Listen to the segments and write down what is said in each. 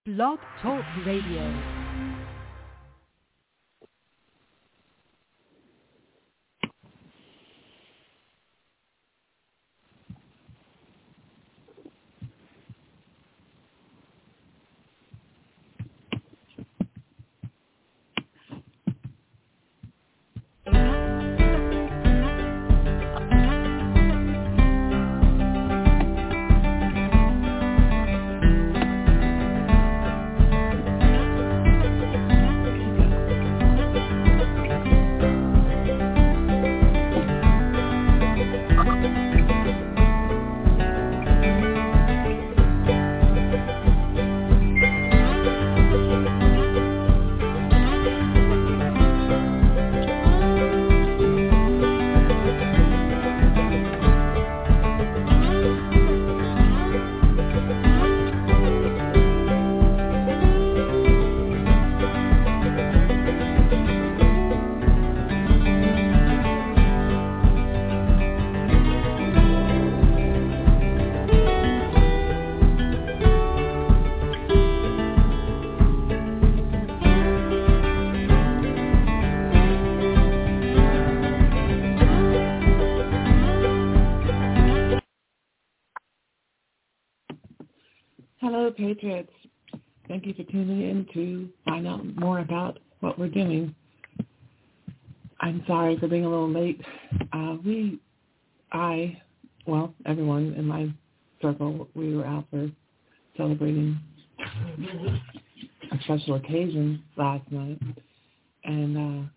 Blog Talk Radio. Hello, Patriots. Thank you for tuning in to find out more about what we're doing. I'm sorry for being a little late. Everyone in my circle, we were out for celebrating a special occasion last night. And,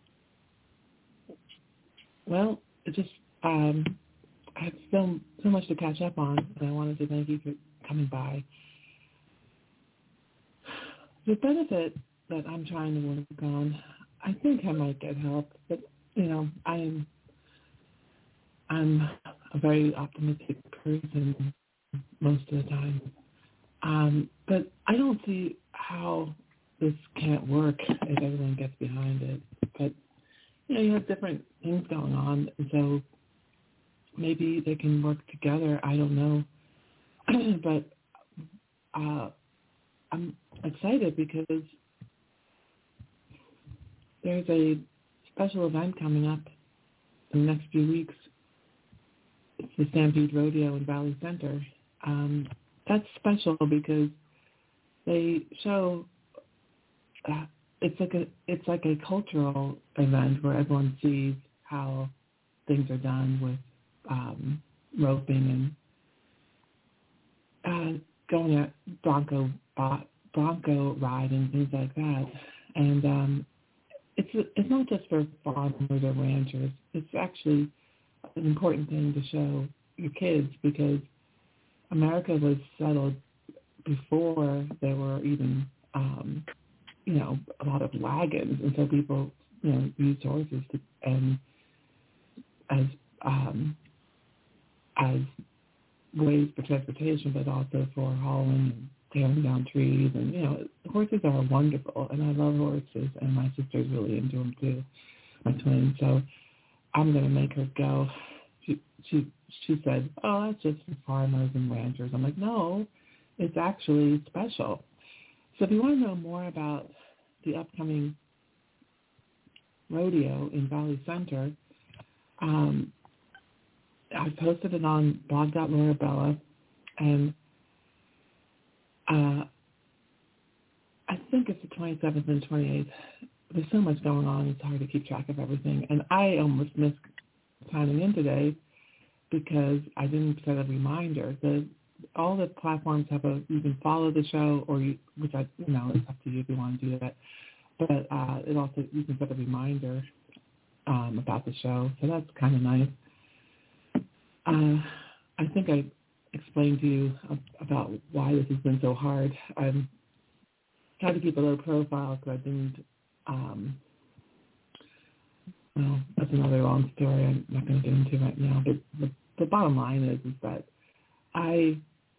it just, I have so much to catch up on, and I wanted to thank you for coming by. The benefit that I'm trying to work on, I think I might get help, but I'm a very optimistic person most of the time, but I don't see how this can't work if everyone gets behind it. But you have different things going on, and so maybe they can work together. I don't know, but I'm excited because there's a special event coming up in the next few weeks. It's the Stampede Rodeo in Valley Center. That's special because they show it's like a cultural event where everyone sees how things are done with roping and going at bronco ride and things like that. And it's not just for farmers or ranchers. It's actually an important thing to show your kids because America was settled before there were even a lot of wagons, and so people used horses as ways for transportation, but also for hauling and tearing down trees. And horses are wonderful, and I love horses, and my sister's really into them too, my twin. So I'm going to make her go. She said, "Oh, that's just for farmers and ranchers." I'm like, "No, it's actually special." So if you want to know more about the upcoming rodeo in Valley Center, I posted it on blog.laurabella, and I think it's the 27th and 28th. There's so much going on, it's hard to keep track of everything. And I almost missed signing in today because I didn't set a reminder. All the platforms have you can follow the show, or it's up to you if you want to do that. But it also, you can set a reminder about the show, so that's kind of nice. I think I explained to you about why this has been so hard. I've tried to keep a low profile because I didn't, that's another long story I'm not going to get into right now. But the bottom line is that I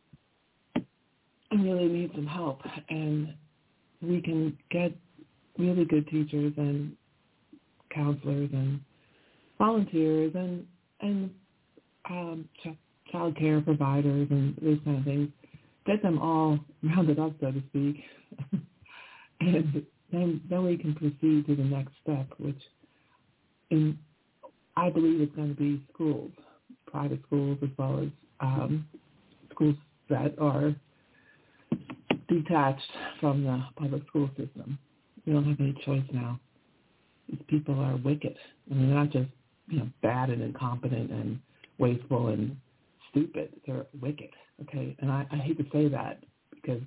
really need some help, and we can get really good teachers and counselors and volunteers and child care providers and those kind of things get them all rounded up, so to speak, and then we can proceed to the next step, which I believe is going to be schools, private schools, as well as schools that are detached from the public school system. We don't have any choice now. These people are wicked. I mean, they're not just, bad and incompetent and wasteful and stupid. They're wicked, okay? And I hate to say that because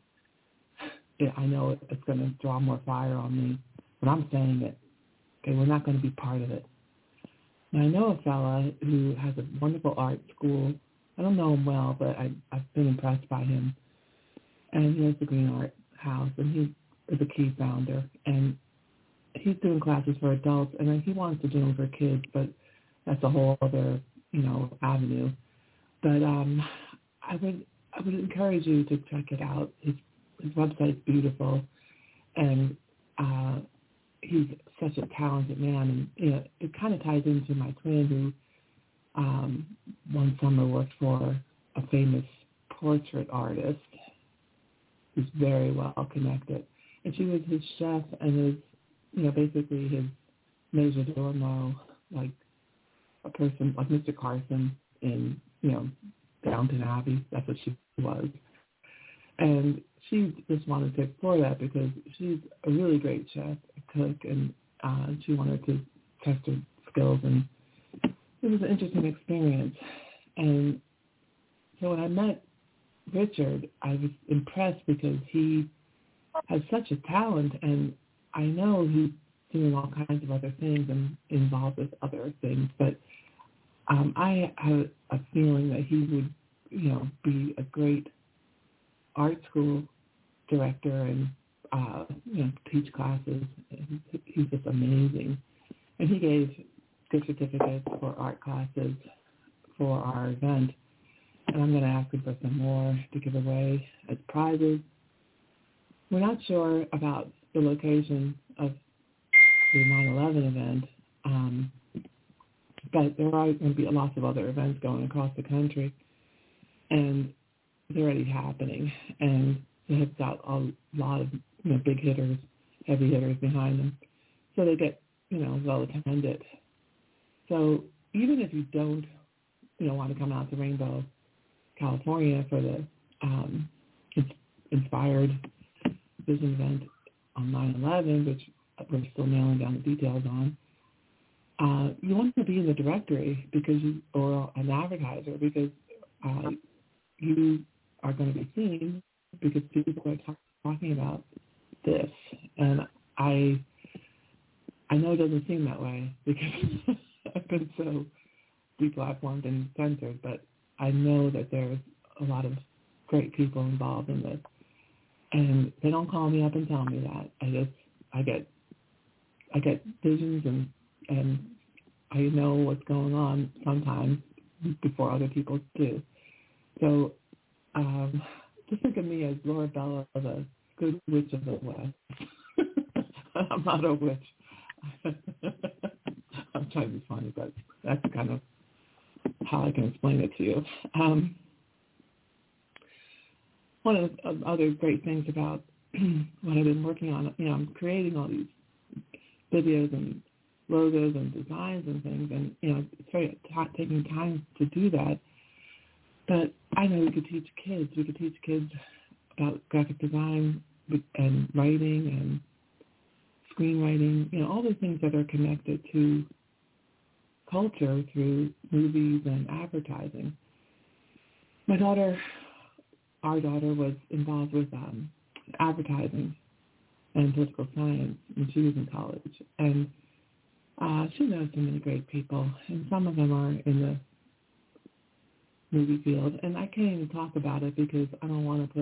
I know it's going to draw more fire on me, but I'm saying it. Okay, we're not going to be part of it. And I know a fella who has a wonderful art school. I don't know him well, but I've been impressed by him. And he has the Green Art House, and he is a key founder. And he's doing classes for adults, and he wants to do them for kids, but that's a whole other, avenue. But I would encourage you to check it out. His website's beautiful, and he's such a talented man. And it kind of ties into my twin, who one summer worked for a famous portrait artist who's very well connected. And she was his chef and his, basically his major domo, like a person like Mr. Carson in, Downton Abbey. That's what she was. And she just wanted to explore that because she's a really great chef, a cook, and she wanted to test her skills. And it was an interesting experience. And so when I met Richard, I was impressed because he has such a talent, and I know he's doing all kinds of other things and involved with other things, but I have a feeling that he would, be a great art school director and, teach classes. He's just amazing. And he gave gift certificates for art classes for our event. And I'm going to ask him for some more to give away as prizes. We're not sure about the location of the 9/11 event, but there are going to be lots of other events going across the country, and they're already happening. And they have got a lot of big hitters, heavy hitters behind them, so they get well attended. So even if you don't want to come out to Rainbow, California for the Inspired Vision event on 9/11, which we're still nailing down the details on, you want to be in the directory or an advertiser because you are going to be seen because people are talking about this. And I know it doesn't seem that way because I've been so deplatformed and censored, but I know that there's a lot of great people involved in this. And they don't call me up and tell me that. I get visions and I know what's going on sometimes before other people do. So just think of me as Laura Bella, the good witch of the West. I'm not a witch. I'm trying to be funny, but that's kind of how I can explain it to you. One of the other great things about what I've been working on, I'm creating all these videos and logos and designs and things, and, it's very taking time to do that. But I know we could teach kids. We could teach kids about graphic design and writing and screenwriting, all the things that are connected to culture through movies and advertising. Our daughter was involved with advertising and political science when she was in college. And she knows so many great people, and some of them are in the movie field. And I can't even talk about it because I don't want to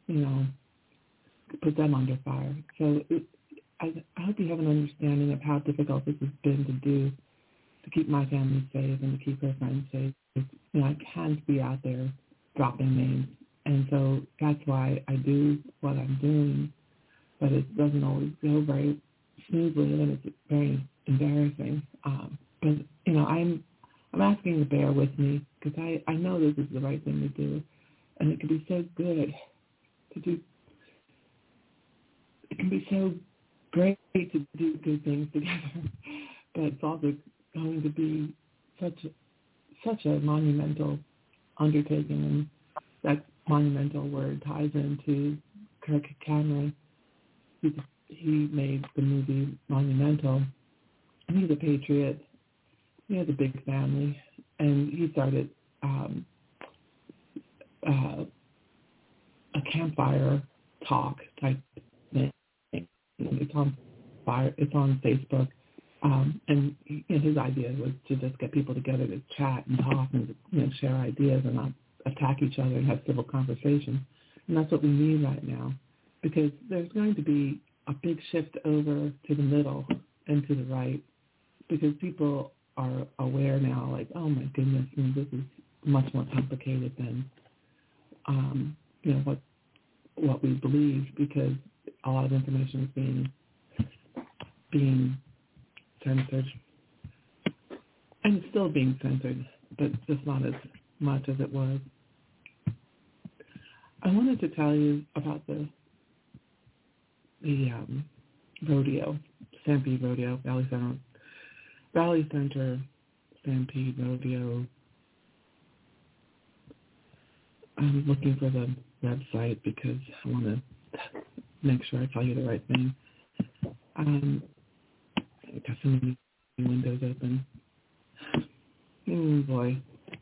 put them under fire. So I hope you have an understanding of how difficult this has been to do, to keep my family safe and to keep her friends safe. I can't be out there dropping names. And so that's why I do what I'm doing, but it doesn't always go very smoothly, and it's very embarrassing. But I'm asking you to bear with me because I know this is the right thing to do, and it can be so good to do. It can be so great to do good things together, but it's also going to be such a monumental undertaking, and that monumental word ties into Kirk Cameron. He made the movie monumental, and he's a patriot. He has a big family, and he started a campfire talk type thing. It's on Facebook, and his idea was to just get people together to chat and talk and share ideas and not attack each other and have civil conversations. And that's what we need right now, because there's going to be a big shift over to the middle and to the right, because people are aware now, like, oh my goodness, this is much more complicated than what we believe, because a lot of information is being censored, and it's still being censored, but just not as much as it was. I wanted to tell you about the rodeo, Stampede Rodeo, Valley Center Stampede Rodeo. I'm looking for the website because I want to make sure I tell you the right thing. I got so many windows open. Oh boy.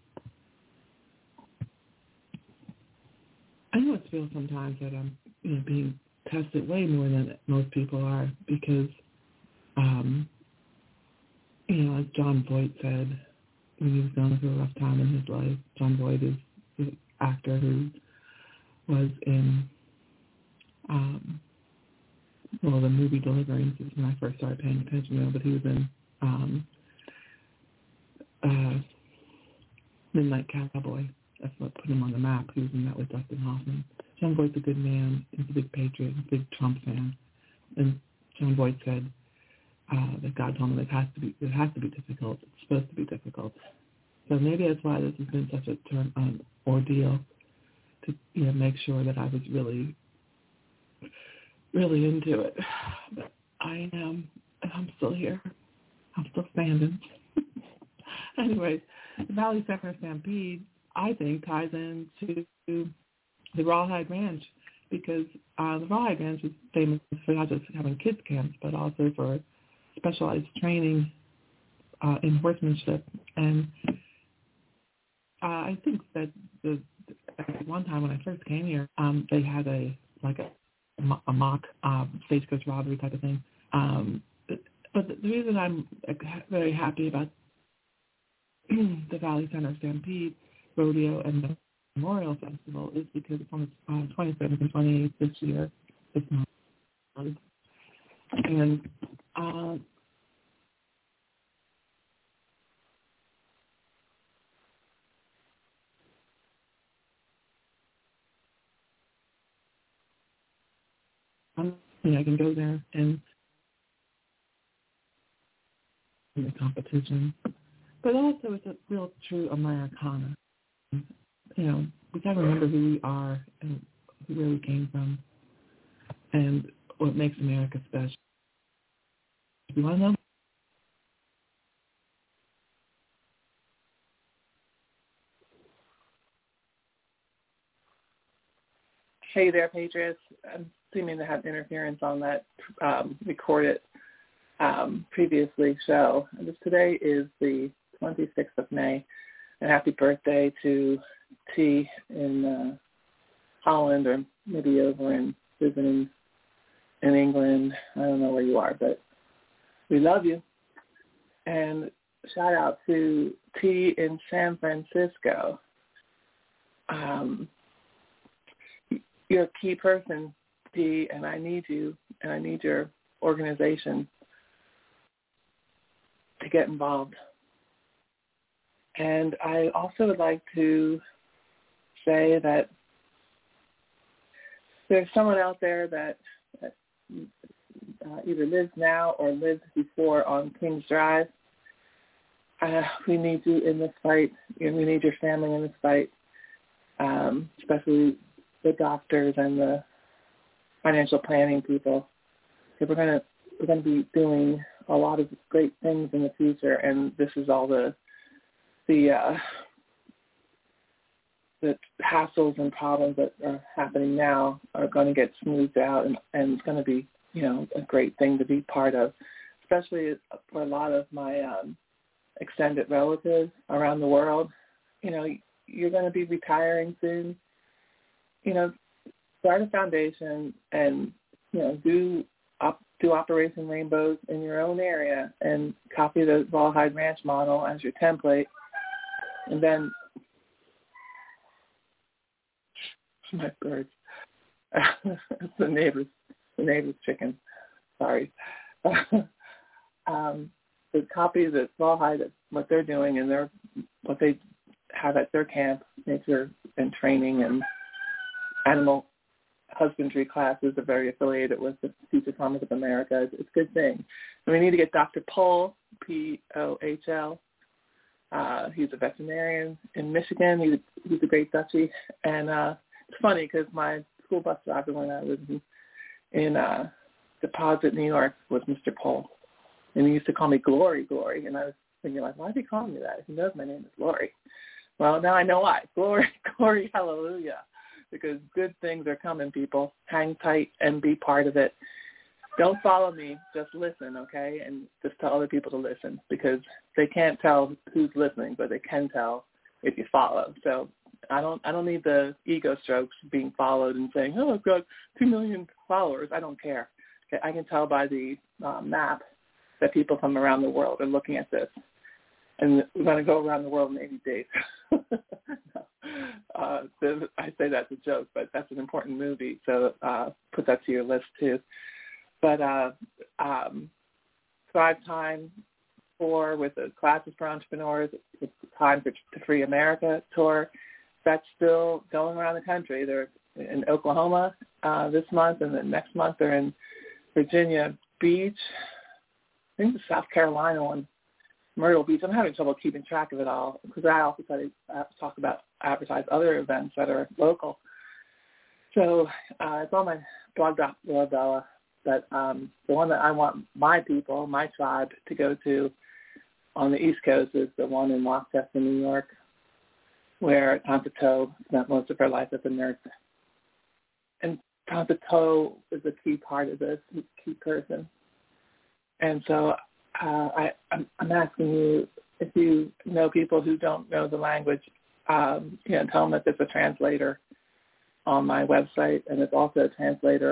I know it feels sometimes that I'm being tested way more than most people are, because as John Voight said when he was going through a rough time in his life. John Voight is the actor who was in the movie Deliverance is when I first started paying attention, but he was in Midnight Cowboy. That's what put him on the map. He was in that with Dustin Hoffman. John Voight's a good man. He's a big patriot, a big Trump fan. And John Voight said that God told him it has to be difficult. It's supposed to be difficult. So maybe that's why this has been such an ordeal, to make sure that I was really, really into it. But I am, and I'm still here. I'm still standing. Anyways, the Valley Center Stampede, I think, ties into the Rawhide Ranch, because the Rawhide Ranch is famous for not just having kids camps, but also for specialized training in horsemanship. And I think that at one time when I first came here, they had a mock stagecoach robbery type of thing. But the reason I'm very happy about the Valley Center Stampede Rodeo and the Memorial Festival is because it's on the 27th and 28th this year, this month. And I can go there and in the competition. But also it's a real true Americana. We got to remember who we are and where we came from and what makes America special. You want to know? Hey there, Patriots. I'm seeming to have interference on that recorded previously show. And today is the 26th of May. And happy birthday to T in Holland, or maybe over in visiting in England. I don't know where you are, but we love you. And shout out to T in San Francisco. You're a key person, T, and I need you, and I need your organization to get involved. And I also would like to say that there's someone out there that either lives now or lived before on Kings Drive. We need you in this fight, and we need your family in this fight. especially the doctors and the financial planning people. So we're going to be doing a lot of great things in the future, and this is all the hassles and problems that are happening now are going to get smoothed out, and it's going to be, a great thing to be part of, especially for a lot of my extended relatives around the world. You're going to be retiring soon. Start a foundation and, do Operation Rainbows in your own area and copy the Rawhide Ranch model as your template. And then, my birds, the neighbor's chicken. Sorry. The copy the Rawhide, what they're doing and what they have at their camp, nature and training and animal husbandry classes are very affiliated with the Future Farmers of America. It's a good thing. And we need to get Dr. Pohl, P-O-H-L. He's a veterinarian in Michigan. He's a great Dutchie. And it's funny because my school bus driver when I was in Deposit, New York, was Mr. Pohl. And he used to call me Glory. And I was thinking, why is he calling me that? He knows my name is Glory. Well, now I know why. Glory, hallelujah. Because good things are coming, people. Hang tight and be part of it. Don't follow me. Just listen, okay? And just tell other people to listen, because they can't tell who's listening, but they can tell if you follow. So I don't need the ego strokes being followed and saying, oh, I've got 2 million followers. I don't care. Okay? I can tell by the map that people from around the world are looking at this. And we're going to go around the world in 80 days. I say that's a joke, but that's an important movie, so put that to your list too. But Thrive Time tour with the Classes for Entrepreneurs, it's Time to Free America tour, that's still going around the country. They're in Oklahoma this month, and then next month they're in Virginia Beach. I think the South Carolina one, Myrtle Beach. I'm having trouble keeping track of it all because I also try to advertise other events that are local. So it's on my blog, Laura Bella. But the one that I want my people, my tribe, to go to on the East Coast is the one in Rochester, New York, where Tanta Toe spent most of her life as a nurse. And Tanta Toe is a key part of this, a key person. And so I'm asking you, if you know people who don't know the language, tell them that there's a translator on my website, and there's also a translator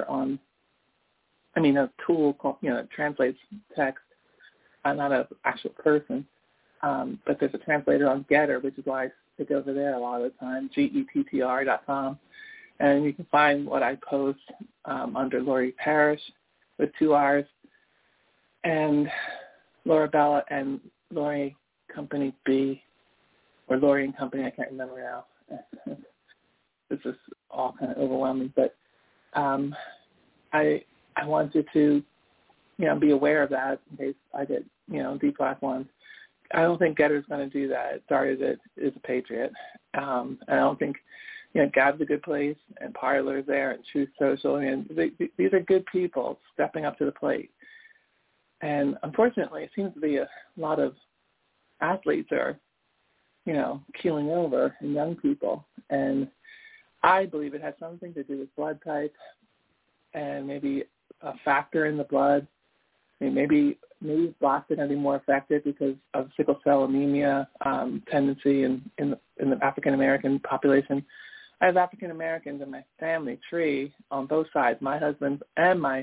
a tool called, translates text, not an actual person, but there's a translator on Getter, which is why I stick over there a lot of the time, gettr.com, and you can find what I post under Lori Parrish with 2 R's, and Laura Bella and Lori Company B, or Lori and Company, I can't remember now. This is all kind of overwhelming, but I want you to, be aware of that in case I get, deplatformed. I don't think Getter's going to do that. It started it is a Patriot. I don't think, Gab's a good place, and Parler's there, and Truth Social, and these are good people stepping up to the plate. And unfortunately, it seems to be a lot of athletes are, keeling over, and young people. And I believe it has something to do with blood type and maybe a factor in the blood. I mean, maybe blacks are going to be more affected because of sickle cell anemia tendency in the African-American population. I have African-Americans in my family tree on both sides, my husband and my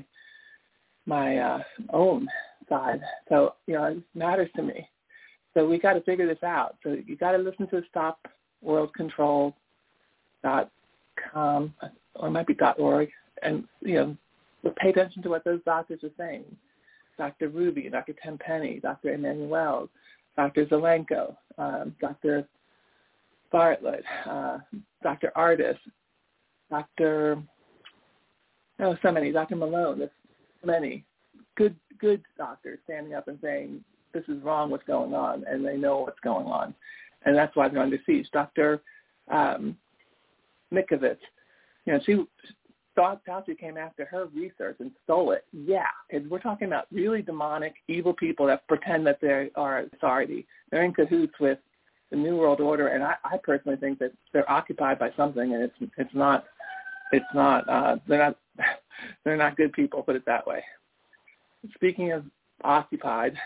own side. So, it matters to me. So we got to figure this out. So you got to listen to stopworldcontrol.com, or it might be .org, and, pay attention to what those doctors are saying. Dr. Ruby, Dr. Tenpenny, Dr. Emmanuel, Dr. Zelenko, Dr. Bartlett, Dr. Artis, Dr. Malone. There's many good doctors standing up and saying, this is wrong, what's going on, and they know what's going on. And that's why they're under siege. Dr. Mikovits, she thought Fauci came after her research and stole it. Yeah, because we're talking about really demonic, evil people that pretend that they are authority. They're in cahoots with the New World Order, and I personally think that they're occupied by something, and they're not good people, put it that way. Speaking of occupied,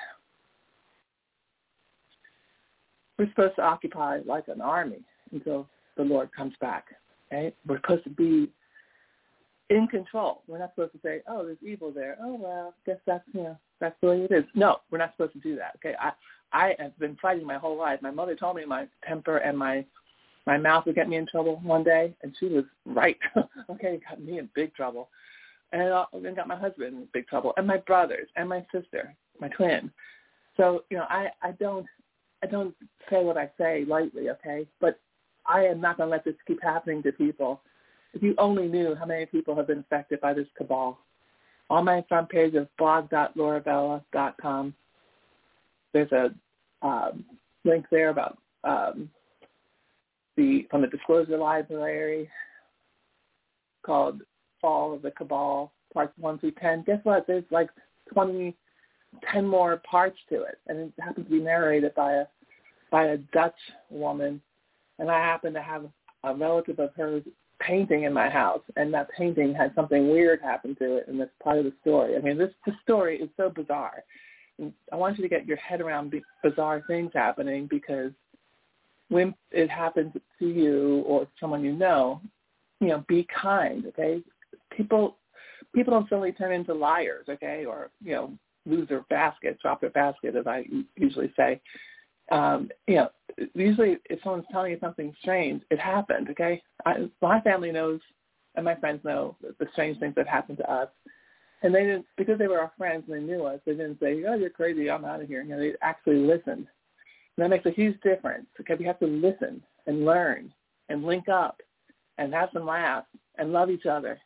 we're supposed to occupy like an army until the Lord comes back. Okay? We're supposed to be in control. We're not supposed to say, "Oh, there's evil there. Oh, well, I guess that's the way it is." No, we're not supposed to do that. Okay, I have been fighting my whole life. My mother told me my temper and my mouth would get me in trouble one day, and she was right. Okay, it got me in big trouble, and then got my husband in big trouble, and my brothers, and my sister, my twin. So I don't say what I say lightly. Okay, but I am not going to let this keep happening to people. If you only knew how many people have been affected by this cabal. On my front page of blog.laurabella.com, there's a link there about from the Disclosure Library called Fall of the Cabal, parts 1 through 10. Guess what? There's like 10 more parts to it, and it happens to be narrated by a Dutch woman, and I happen to have a relative of hers painting in my house, and that painting had something weird happen to it, and that's part of the story. I mean, this story is so bizarre. And I want you to get your head around bizarre things happening, because when it happens to you or someone be kind, okay? People don't suddenly turn into liars, okay, or lose their basket, drop their basket, as I usually say. Usually if someone's telling you something strange, it happened, okay? My family knows, and my friends know the strange things that happened to us. And they didn't, because they were our friends and they knew us, they didn't say, "Oh, you're crazy, I'm out of here." They actually listened. And that makes a huge difference, okay? We have to listen and learn and link up and have some laughs and love each other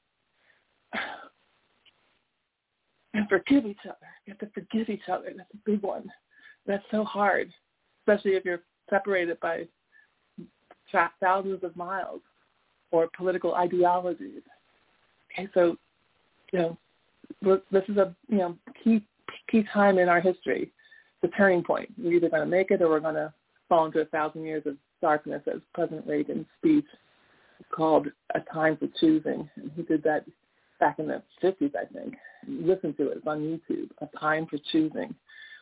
and forgive each other. You have to forgive each other. That's a big one. That's so hard, especially if you're separated by thousands of miles or political ideologies. Okay, so this is a key time in our history, the turning point. We're either going to make it or we're going to fall into 1,000 years of darkness, as President Reagan's speech called "A Time for Choosing," and he did that back in the 50s, I think. Listen to it; it's on YouTube. "A Time for Choosing."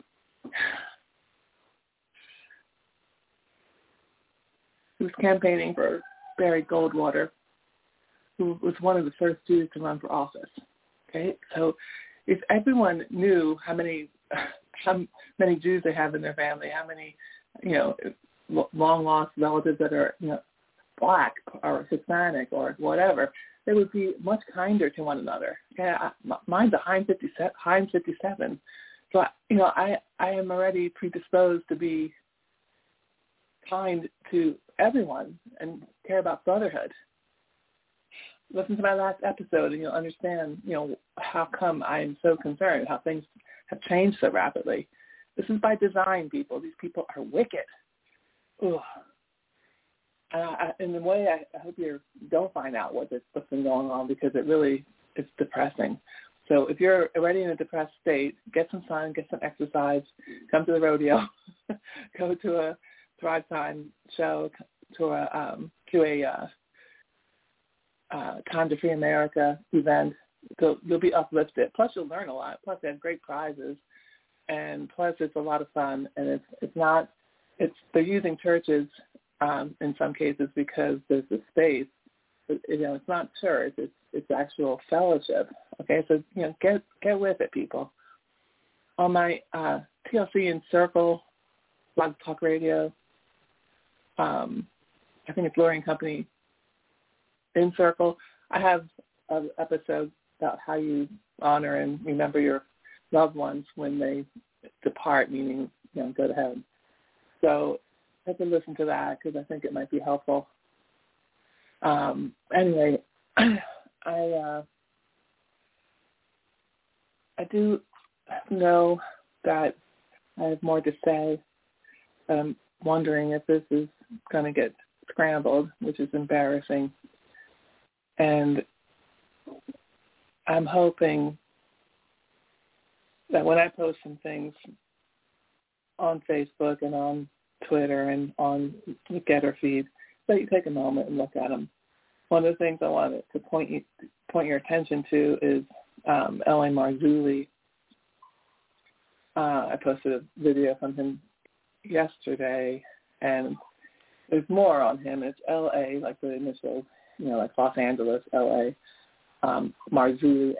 He was campaigning for Barry Goldwater, who was one of the first Jews to run for office. Okay, so if everyone knew how many Jews they have in their family, how many long lost relatives that are Black or Hispanic or whatever, they would be much kinder to one another. Okay, mine's a Heinz 57, so I am already predisposed to be kind to everyone and care about brotherhood. Listen to my last episode and you'll understand, how come I'm so concerned, how things have changed so rapidly. This is by design, people. These people are wicked. Ugh. In a way, I hope you don't find out what's been going on, because it's depressing. So if you're already in a depressed state, get some sun, get some exercise, come to the rodeo, go to a Thrive Time show, to a Time to Free America event. So you'll be uplifted. Plus, you'll learn a lot. Plus, they have great prizes, and plus, it's a lot of fun. And they're using churches in some cases because there's a space. It's not church. It's actual fellowship. Okay, so get with it, people. On my TLC and Circle, Blog Talk Radio, I think it's Lori and Company in Circle, I have an episode about how you honor and remember your loved ones when they depart, meaning go to heaven. So I can listen to that because I think it might be helpful. Anyway, I do know that I have more to say. I'm wondering if this is going to get scrambled, which is embarrassing. And I'm hoping that when I post some things on Facebook and on Twitter and on the Getter feed, that you take a moment and look at them. One of the things I wanted to point your attention to is L.A. Marzulli. I posted a video from him yesterday, and there's more on him. It's L.A., like the initials, like Los Angeles, L.A., Marzulli,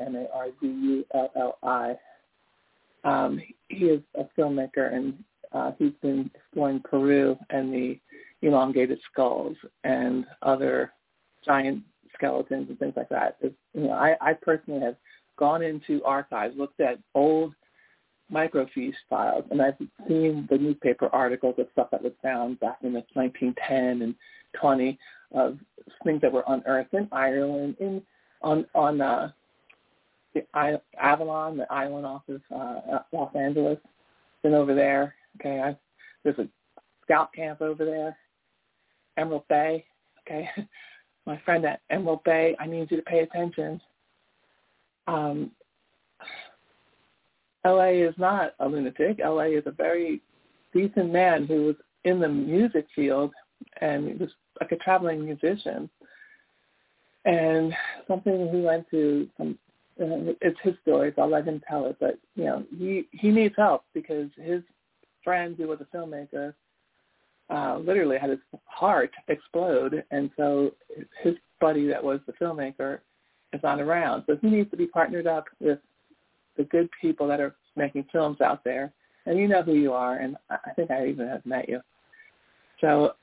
Marzulli. He is a filmmaker, and he's been exploring Peru and the elongated skulls and other giant skeletons and things like that. I personally have gone into archives, looked at old microfiche files, and I've seen the newspaper articles of stuff that was found back in the 1910 and 20 of things that were unearthed in Ireland, on the Avalon, the island off of Los Angeles. Been over there. Okay, there's a scout camp over there, Emerald Bay. Okay, my friend at Emerald Bay, I need you to pay attention. L.A. is not a lunatic. L.A. is a very decent man who was in the music field, and he was like a traveling musician. And something he went to, it's his story, so I'll let him tell it. But he needs help because his friend, who was a filmmaker, literally had his heart explode, and so his buddy that was the filmmaker is not around. So he needs to be partnered up with the good people that are making films out there, and you know who you are, and I think I even have met you. So,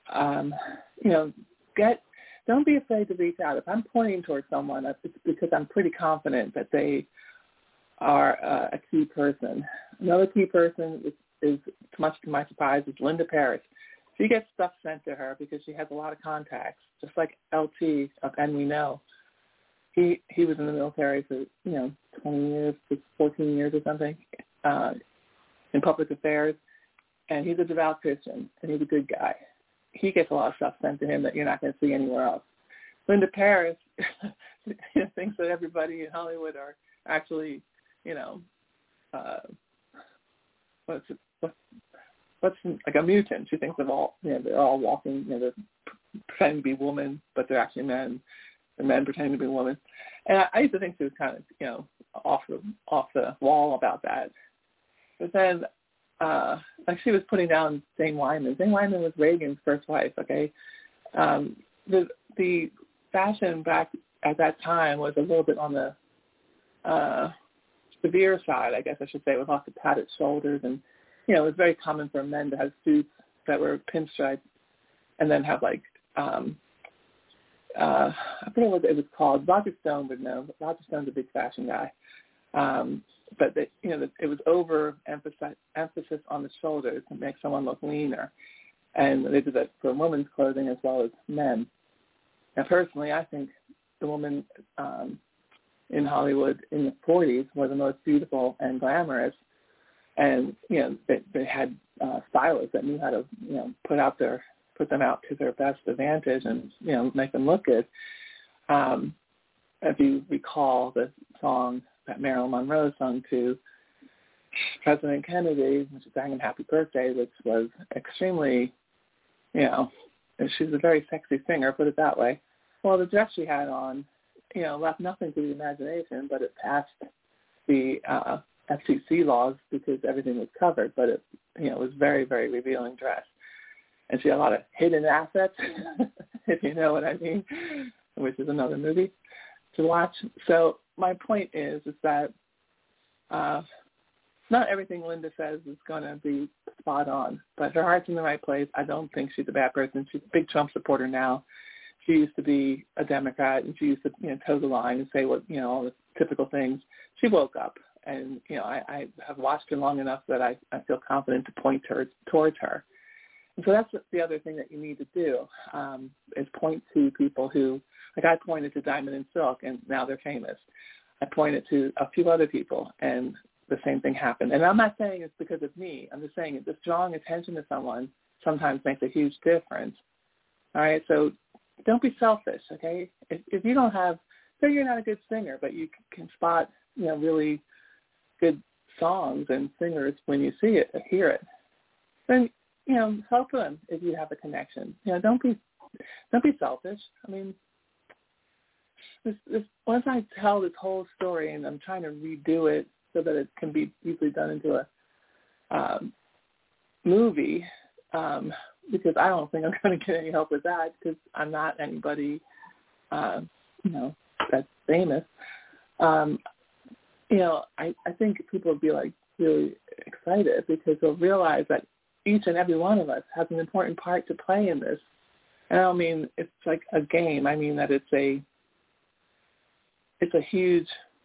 don't be afraid to reach out. If I'm pointing towards someone, it's because I'm pretty confident that they are a key person. Another key person is much to my surprise, is Linda Paris. She gets stuff sent to her because she has a lot of contacts, just like LT of And We Know. He was in the military for 20 years, 14 years or something, in public affairs, and he's a devout Christian, and he's a good guy. He gets a lot of stuff sent to him that you're not going to see anywhere else. Linda Paris thinks that everybody in Hollywood are actually, what's like a mutant. She thinks of all, they're all walking, they're pretending to be women, but they're actually men. The men pretending to be women. And I used to think she was kind of, off the wall about that. But then, she was putting down Jane Wyman. Jane Wyman was Reagan's first wife, okay? The fashion back at that time was a little bit on the severe side, I guess I should say, with lots of padded shoulders. And, it was very common for men to have suits that were pinstriped and then have, I forget what it was called. Roger Stone would know. Roger Stone's a big fashion guy. But it was emphasis on the shoulders to make someone look leaner. And they did that for women's clothing as well as men. And personally, I think the women in Hollywood in the 40s were the most beautiful and glamorous. And, they had stylists that knew how to, put them out to their best advantage and, make them look good. If you recall the song that Marilyn Monroe sung to President Kennedy, which is Sang Him Happy Birthday, which was extremely, she's a very sexy singer, put it that way. Well, the dress she had on, left nothing to the imagination, but it passed the FCC laws because everything was covered, but it, was very, very revealing dress. And she had a lot of hidden assets, if you know what I mean, which is another movie to watch. So my point is that not everything Linda says is going to be spot on, but her heart's in the right place. I don't think she's a bad person. She's a big Trump supporter now. She used to be a Democrat, and she used to, toe the line and say what, all the typical things. She woke up, and, I have watched her long enough that I feel confident to point towards her. And so that's the other thing that you need to do, is point to people who, like I pointed to Diamond and Silk, and now they're famous. I pointed to a few other people, and the same thing happened. And I'm not saying it's because of me. I'm just saying just drawing attention to someone sometimes makes a huge difference. All right, so don't be selfish, okay? If you don't have say you're not a good singer, but you can spot, really good songs and singers when you see it, hear it. Then, help them if you have a connection. Don't be selfish. I mean, once I tell this whole story and I'm trying to redo it so that it can be easily done into a movie, because I don't think I'm going to get any help with that because I'm not anybody, that's famous. I think people will be like really excited because they'll realize that each and every one of us has an important part to play in this. And I don't mean it's like a game. I mean that it's a huge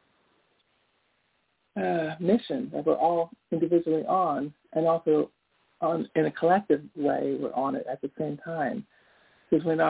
mission that we're all individually on, and also in a collective way we're on it at the same time. Because when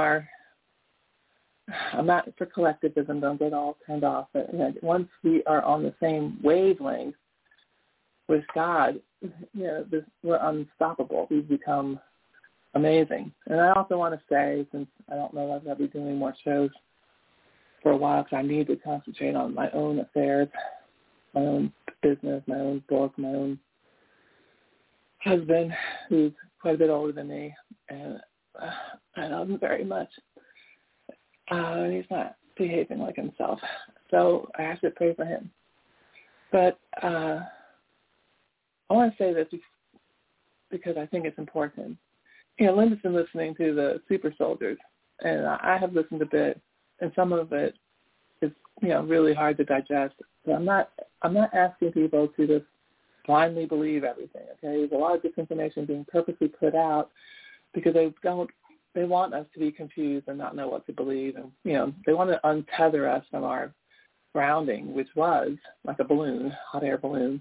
I'm not for collectivism, don't get all turned off, but once we are on the same wavelength with God, we're unstoppable. We've become amazing. And I also want to say, since I don't know if I'll be doing more shows for a while, because I need to concentrate on my own affairs, my own business, my own book, my own husband, who's quite a bit older than me, and I love him very much. And he's not behaving like himself, so I have to pray for him. But I want to say this because I think it's important. Linda's been listening to the Super Soldiers, and I have listened a bit, and some of it is, really hard to digest. So I'm not asking people to just blindly believe everything. Okay, there's a lot of disinformation being purposely put out because they want us to be confused and not know what to believe, and they want to untether us from our grounding, which was like a balloon, hot air balloon.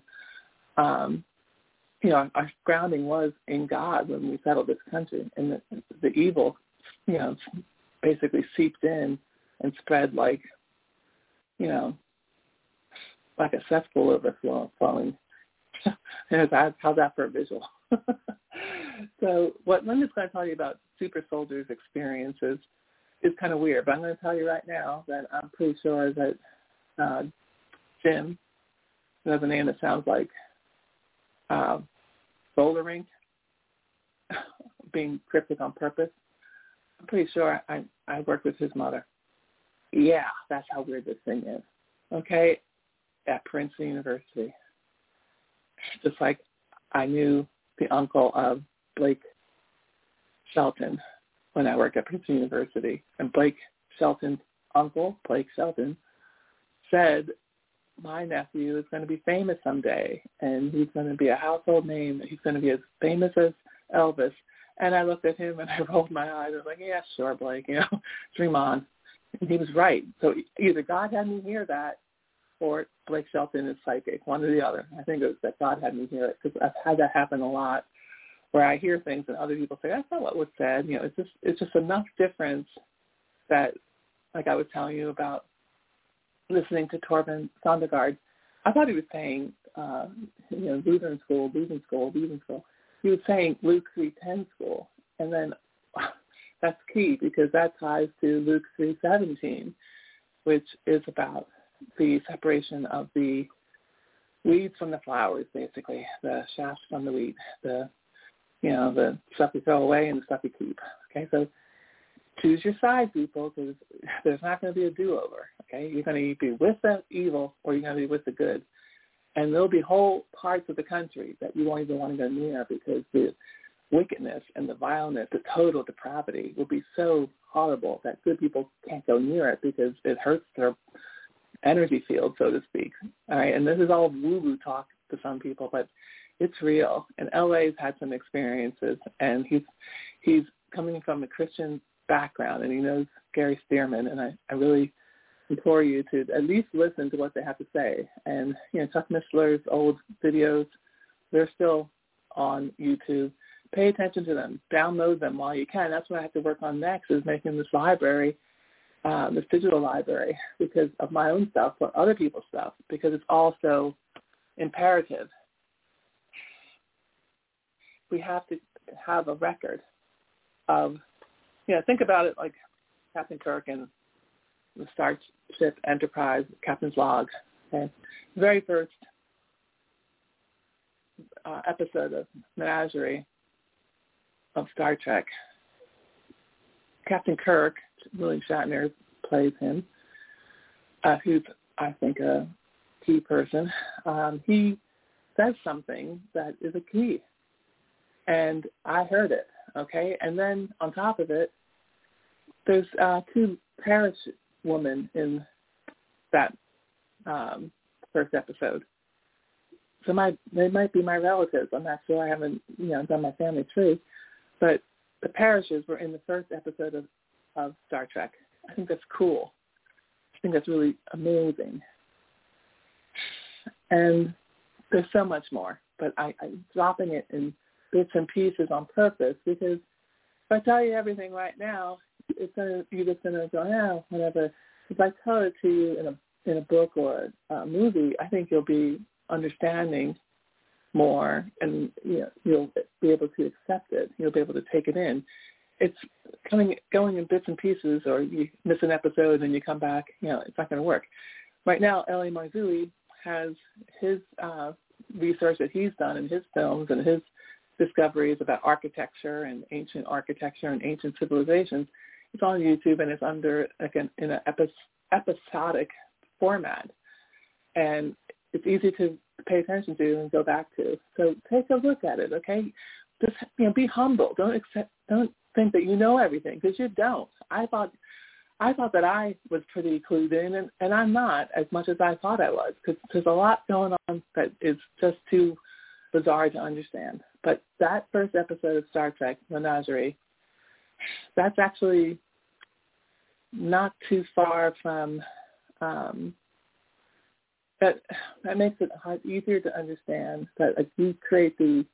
Our grounding was in God when we settled this country, and the evil, basically seeped in and spread like a cesspool overflowing. How's that for a visual? So what Linda's going to tell you about Super Soldiers' experiences is kind of weird, but I'm going to tell you right now that I'm pretty sure that Jim, who has a name that sounds like Boulder Rink, being cryptic on purpose, I'm pretty sure I worked with his mother. Yeah, that's how weird this thing is. Okay? At Princeton University. Just like I knew the uncle of Blake Shelton when I worked at Princeton University. And Blake Shelton's uncle, Blake Shelton, said, my nephew is going to be famous someday, and he's going to be a household name. He's going to be as famous as Elvis. And I looked at him, and I rolled my eyes. I was like, yeah, sure, Blake, dream on. And he was right. So either God had me hear that, or Blake Shelton is psychic, one or the other. I think it was that God had me hear it, because I've had that happen a lot, where I hear things and other people say, that's not what was said. It's just enough difference that, like I was telling you about listening to Torben Sondergaard, I thought he was saying, Lutheran school. He was saying Luke 3:10 school, and then that's key because that ties to Luke 3:17, which is about the separation of the weeds from the flowers, basically, the chaff from the wheat, the stuff you throw away and the stuff you keep. Okay, so choose your side, people, because there's not going to be a do-over. Okay, you're going to be with the evil or you're going to be with the good. And there'll be whole parts of the country that you won't even want to go near because the wickedness and the vileness, the total depravity will be so horrible that good people can't go near it because it hurts their energy field, so to speak. All right, and this is all woo-woo talk to some people, but it's real. And LA's had some experiences, and he's coming from a Christian background, and he knows Gary Stearman, and I really implore you to at least listen to what they have to say. And, Chuck Missler's old videos, they're still on YouTube. Pay attention to them. Download them while you can. That's what I have to work on next, is making this library, this digital library, because of my own stuff, but other people's stuff, because it's also imperative. We have to have a record of, think about it like Captain Kirk and the Starship Enterprise, Captain's Log. Okay, the very first episode of Menagerie of Star Trek. Captain Kirk, William Shatner plays him, who's, I think, a key person. He says something that is a key, and I heard it, okay? And then on top of it, there's two parish women in that first episode. So they might be my relatives. I'm not sure. I haven't, done my family tree. But the parishes were in the first episode of Star Trek. I think that's cool. I think that's really amazing. And there's so much more. But I'm dropping it in bits and pieces on purpose because if I tell you everything right now, you're just gonna go, yeah, whatever. If I tell it to you in a book or a movie, I think you'll be understanding more, and you'll be able to accept it. You'll be able to take it in. It's going in bits and pieces, or you miss an episode and you come back. It's not going to work. Right now, L.A. Marzulli has his research that he's done in his films and his discoveries about architecture and ancient civilizations. It's on YouTube, and it's under in an episodic format, and it's easy to pay attention to and go back to. So take a look at it, okay? Just be humble. Don't think that you know everything, because you don't. I thought that I was pretty clued in, and I'm not as much as I thought I was, because there's a lot going on that is just too bizarre to understand. But that first episode of Star Trek, Menagerie, that's actually not too far from that makes it easier to understand that you create the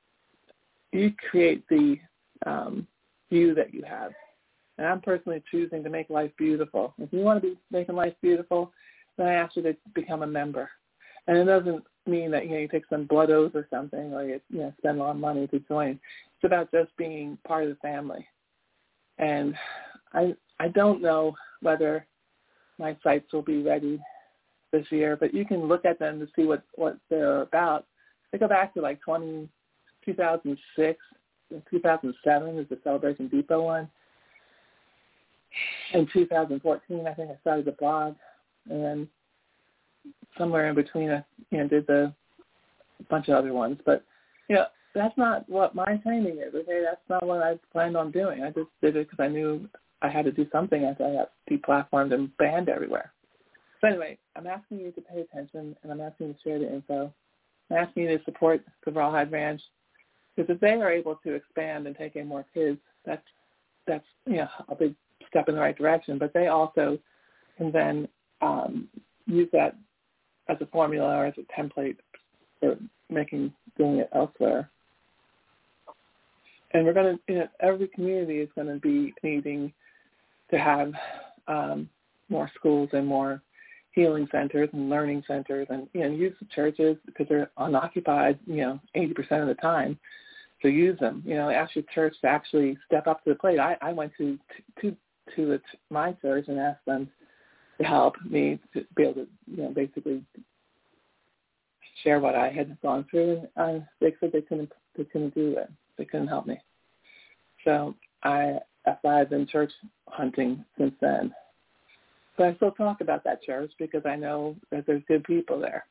view that you have. And I'm personally choosing to make life beautiful. If you want to be making life beautiful, then I ask you to become a member. And it doesn't mean that you take some blood oath or something, or you spend a lot of money to join. It's about just being part of the family. And I don't know whether my sites will be ready this year, but you can look at them to see what they're about. They go back to 2006, 2007 is the Celebration Depot one. In 2014, I think I started the blog, and then somewhere in between, I did a bunch of other ones. But that's not what my training is. Okay, that's not what I planned on doing. I just did it because I knew I had to do something after I got deplatformed and banned everywhere. So anyway, I'm asking you to pay attention, and I'm asking you to share the info. I'm asking you to support the Rawhide Ranch, because if they are able to expand and take in more kids, that's a big step in the right direction. But they also can then use that as a formula or as a template for doing it elsewhere. And we're going to, every community is going to be needing to have more schools and more healing centers and learning centers, and use the churches because they're unoccupied 80% of the time. So use them. Ask your church to actually step up to the plate. I went to my church and asked them to help me to be able to basically share what I had gone through, and they said they couldn't do it. They couldn't help me. So I've been church hunting since then. But I still talk about that church because I know that there's good people there.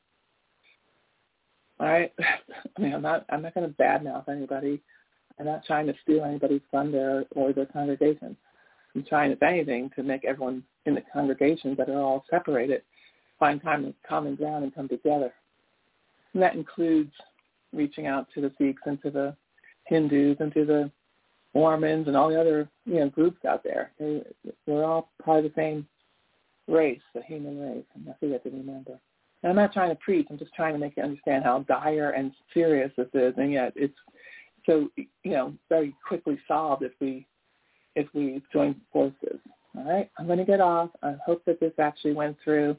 All right? I'm not going to badmouth anybody. I'm not trying to steal anybody's thunder or their congregation. I'm trying, if anything, to make everyone in the congregations that are all separated find common ground and come together. And that includes reaching out to the Sikhs and to the Hindus and to the Mormons and all the other groups out there. We're all part of the same race, the human race, and I forget to remember. And I'm not trying to preach. I'm just trying to make you understand how dire and serious this is, and yet it's so very quickly solved if we join forces. All right, I'm going to get off. I hope that this actually went through,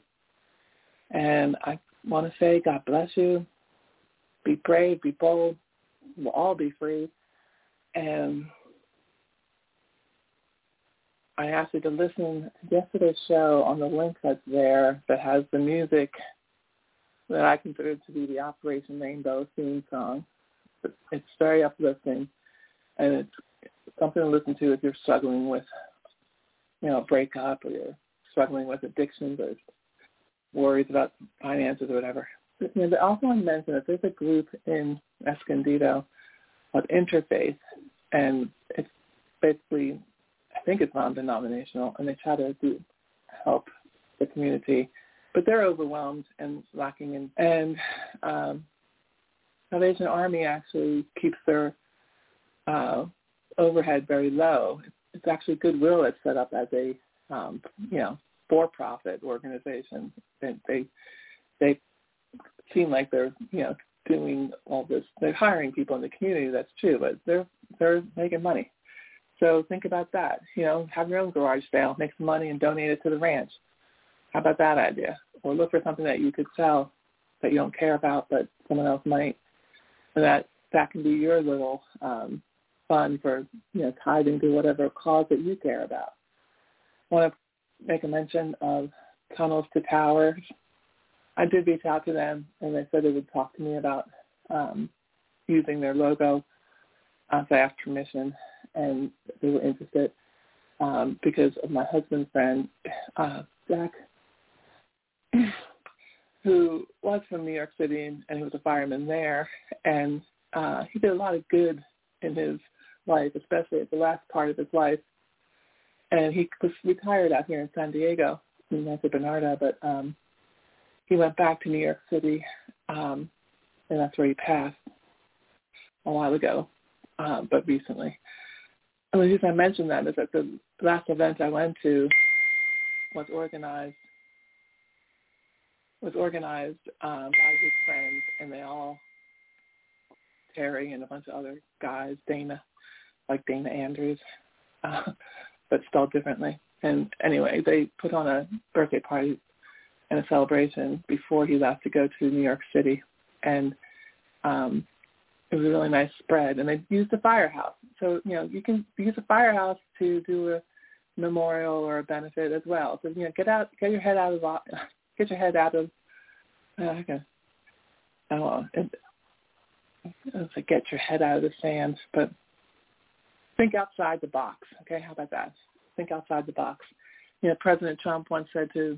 and I want to say God bless you. Be brave, be bold. We'll all be free, and I asked you to listen to yesterday's show on the link that's there that has the music that I consider to be the Operation Rainbow theme song. It's very uplifting, and it's something to listen to if you're struggling with, a breakup, or you're struggling with addictions or worries about finances or whatever. They also want to mention that there's a group in Escondido called Interfaith, and it's basically, I think it's non-denominational, and they try to help the community, but they're overwhelmed and lacking in. And Salvation Army actually keeps their overhead very low. It's actually Goodwill that's set up as a for-profit organization. They seem like they're doing all this. They're hiring people in the community. That's true, but they're making money. So think about that. Have your own garage sale, make some money, and donate it to the ranch. How about that idea? Or look for something that you could sell that you don't care about, but someone else might. And that can be your little fund for tithing to whatever cause that you care about. I want to make a mention of Tunnels to Towers. I did reach out to them, and they said they would talk to me about using their logo. So I asked permission, and they were interested because of my husband's friend, Jack, who was from New York City, and he was a fireman there, and he did a lot of good in his life, especially at the last part of his life. And he was retired out here in San Diego, in Mesa Bernarda, but he went back to New York City, and that's where he passed a while ago, but recently. And the reason I mentioned that is that the last event I went to was organized by his friends, and they all, Terry and a bunch of other guys, Dana Andrews, but spelled differently. And anyway, they put on a birthday party and a celebration before he left to go to New York City. And it was a really nice spread. And they used a firehouse. So, you can use a firehouse to do a memorial or a benefit as well. So, get your head out of get your head out of the sand, but think outside the box, okay? How about that? Think outside the box. President Trump once said to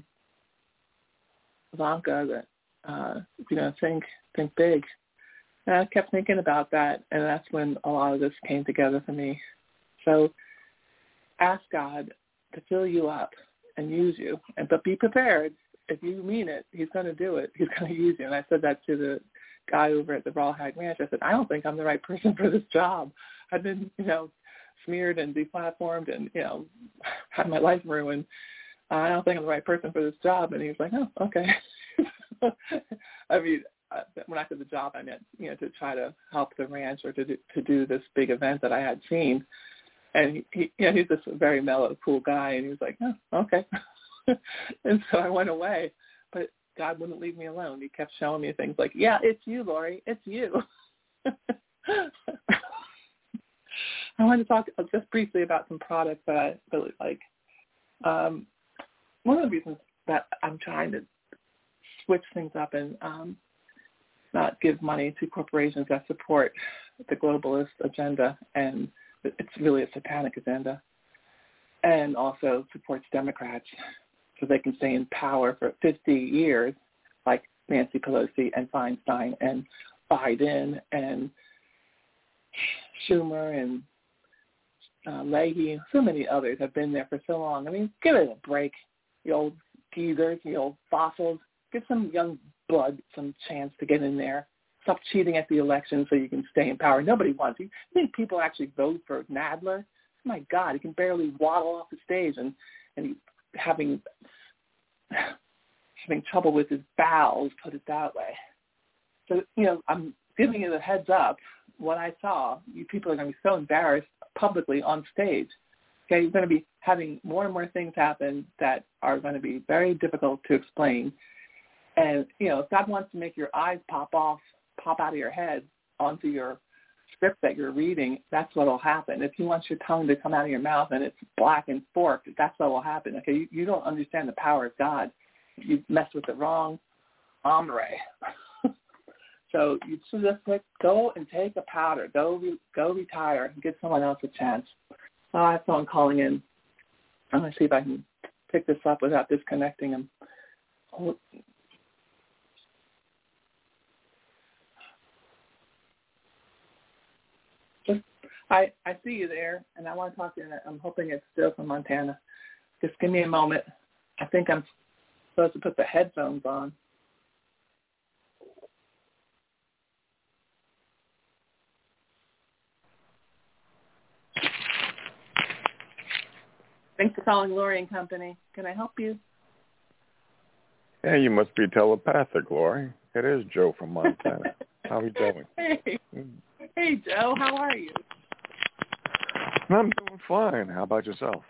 Ivanka that, think big. And I kept thinking about that, and that's when a lot of this came together for me. So ask God to fill you up and use you, but be prepared. If you mean it, he's going to do it. He's going to use you. And I said that to the guy over at the Raw Hag Ranch. I said, I don't think I'm the right person for this job. I've been, smeared and deplatformed and, had my life ruined. I don't think I'm the right person for this job. And he was like, oh, okay. I mean, when I said the job, I meant, to try to help the ranch or to do this big event that I had seen. And he's this very mellow, cool guy. And he was like, oh, okay. And so I went away, but God wouldn't leave me alone. He kept showing me things like, yeah, it's you, Lori, it's you. I want to talk just briefly about some products that I really like. One of the reasons that I'm trying to switch things up and not give money to corporations that support the globalist agenda, and it's really a satanic agenda, and also supports Democrats so they can stay in power for 50 years, like Nancy Pelosi and Feinstein and Biden and Schumer and Leahy, so many others have been there for so long. I mean, give it a break, you old geezers, you old fossils. Give some young blood some chance to get in there. Stop cheating at the election so you can stay in power. Nobody wants you. You think people actually vote for Nadler? My God, he can barely waddle off the stage and he's having trouble with his bowels, put it that way. So, I'm giving you the heads up. What I saw, you people are going to be so embarrassed publicly on stage. Okay, you're going to be having more and more things happen that are going to be very difficult to explain. And, if God wants to make your eyes pop out of your head onto your script that you're reading, that's what will happen. If he wants your tongue to come out of your mouth and it's black and forked, that's what will happen. Okay, you don't understand the power of God. You messed with the wrong hombre. So you should just go and take a powder. Go retire and give someone else a chance. Oh, I have someone calling in. I'm going to see if I can pick this up without disconnecting him. Oh. I see you there, and I want to talk to you. I'm hoping it's still from Montana. Just give me a moment. I think I'm supposed to put the headphones on. Thanks for calling Lori and Company. Can I help you? Yeah, you must be telepathic, Lori. It is Joe from Montana. How are you doing? Hey, Joe. How are you? I'm doing fine. How about yourself?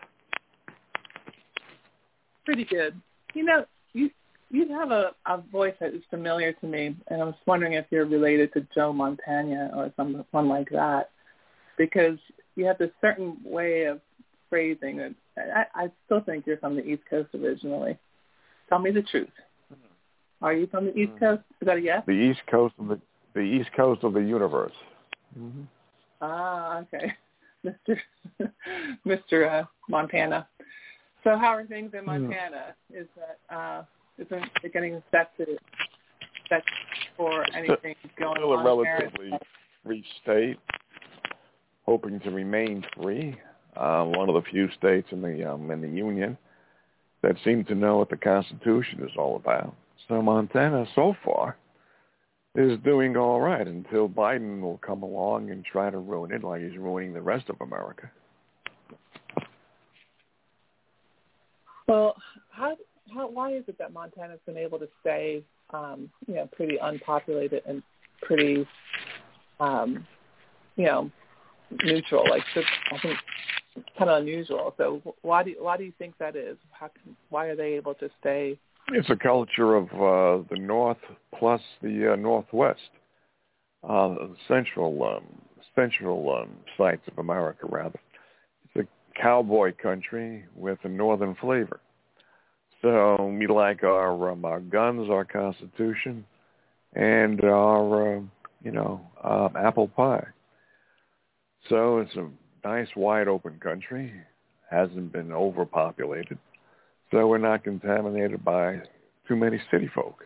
Pretty good. You know, you have a voice that is familiar to me, and I was wondering if you're related to Joe Montana or someone like that, because you have this certain way of phrasing it. I still think you're from the East Coast originally. Tell me the truth. Are you from the East Coast? Is that a yes? The East Coast of the universe. Mm-hmm. Ah, okay. Mr. Montana. So how are things in Montana? Is it getting set for anything going still on? A relatively free state, hoping to remain free. One of the few states in the Union that seem to know what the Constitution is all about. So Montana, so far, is doing all right until Biden will come along and try to ruin it like he's ruining the rest of America. Well, why is it that Montana's been able to stay, pretty unpopulated and pretty, neutral? Like, I think it's kind of unusual. So why do you think that is? Why are they able to stay? It's a culture of the North plus the Northwest, central sites of America, rather. It's a cowboy country with a northern flavor. So we like our guns, our Constitution, and our apple pie. So it's a nice, wide open country. Hasn't been overpopulated. So we're not contaminated by too many city folk.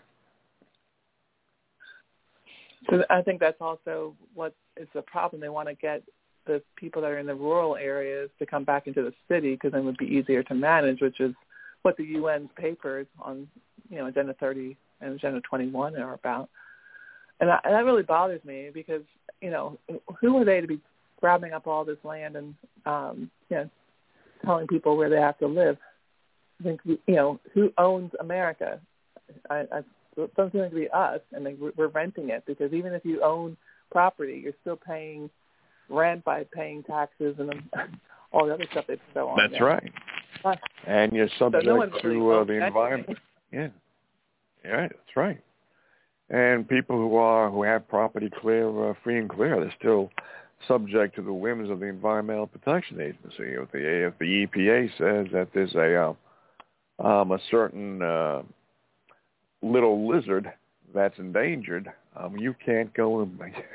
So I think that's also what is the problem. They want to get the people that are in the rural areas to come back into the city because then it would be easier to manage, which is what the UN's papers on, Agenda 30 and Agenda 21 are about. And that really bothers me because, who are they to be grabbing up all this land and, telling people where they have to live? I think, who owns America? It doesn't seem to be us, and we're renting it because even if you own property, you're still paying rent by paying taxes and all the other stuff they throw on. That's right. And you're subject to the environment. Yeah, that's right. And people who have property free and clear, they're still subject to the whims of the Environmental Protection Agency. If the EPA says that there's a certain little lizard that's endangered, you can't go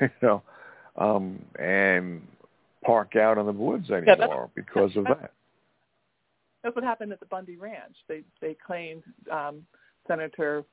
and park out in the woods anymore because of that. That's what happened at the Bundy Ranch. They claimed Senator,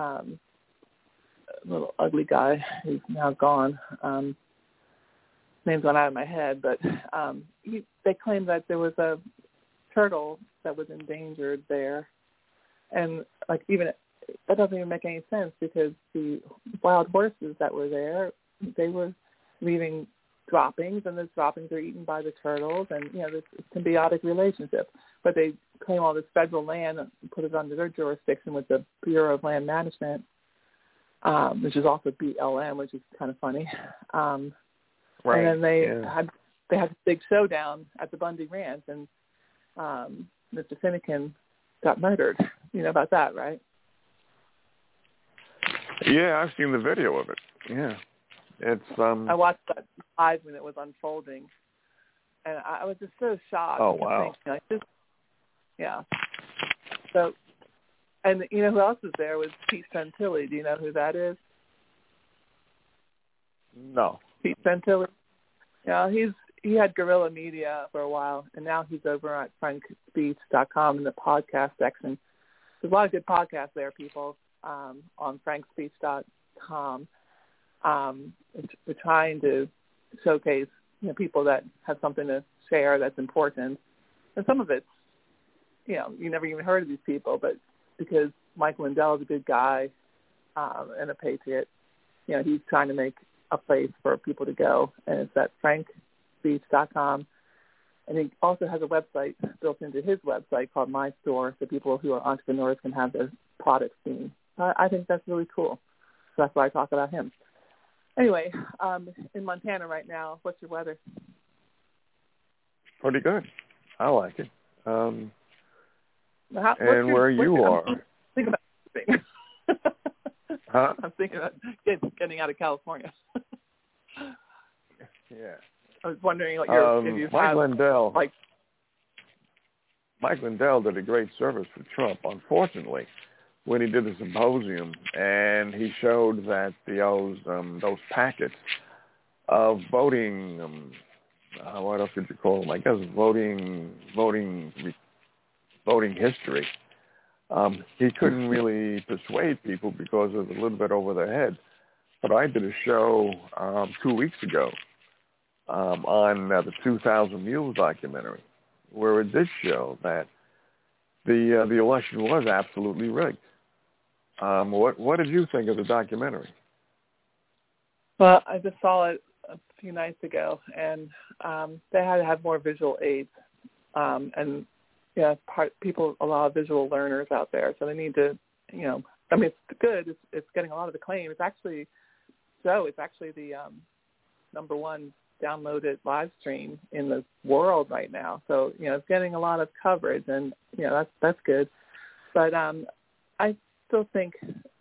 little ugly guy who's now gone, name's gone out of my head, but they claimed that there was a turtle that was endangered there. And even that doesn't even make any sense because the wild horses that were there, they were leaving droppings, and those droppings are eaten by the turtles, and this symbiotic relationship. But they claim all this federal land and put it under their jurisdiction with the Bureau of Land Management, which is also BLM, which is kind of funny. Right. And then they had this big showdown at the Bundy Ranch, and Mr. Finnegan got murdered. You know about that, right? Yeah, I've seen the video of it. Yeah. It's I watched that live when it was unfolding, and I was just so shocked. Oh wow! Yeah. So, and you know who else was there was Pete Santilli. Do you know who that is? No. Pete Santilli. Yeah, he had Guerrilla Media for a while, and now he's over at frankspeech.com in the podcast section. There's a lot of good podcasts there, people, on frankspeech.com. We're trying to showcase, people that have something to share that's important. And some of it's, you never even heard of these people, but because Mike Lindell is a good guy and a patriot, he's trying to make a place for people to go, and it's at frankspeech.com. And he also has a website built into his website called My Store, so people who are entrepreneurs can have their products seen. I think that's really cool. So that's why I talk about him. Anyway, in Montana right now, what's your weather? Pretty good. I like it. And where you are? Think about moving. Huh? I'm thinking about getting out of California. Yeah. I was wondering if you Mike Lindell did a great service for Trump. Unfortunately, when he did the symposium and he showed that those packets of voting, what else could you call them? I guess voting history. He couldn't really persuade people because it was a little bit over their head. But I did a show 2 weeks ago on the 2,000 Mules documentary, where it did show that the election was absolutely rigged. What did you think of the documentary? Well, I just saw it a few nights ago, and they had to have more visual aids, and people, a lot of visual learners out there, so they need to, it's good. It's getting a lot of acclaim. It's actually the number one downloaded live stream in the world right now. So, it's getting a lot of coverage, and, that's good. But I still think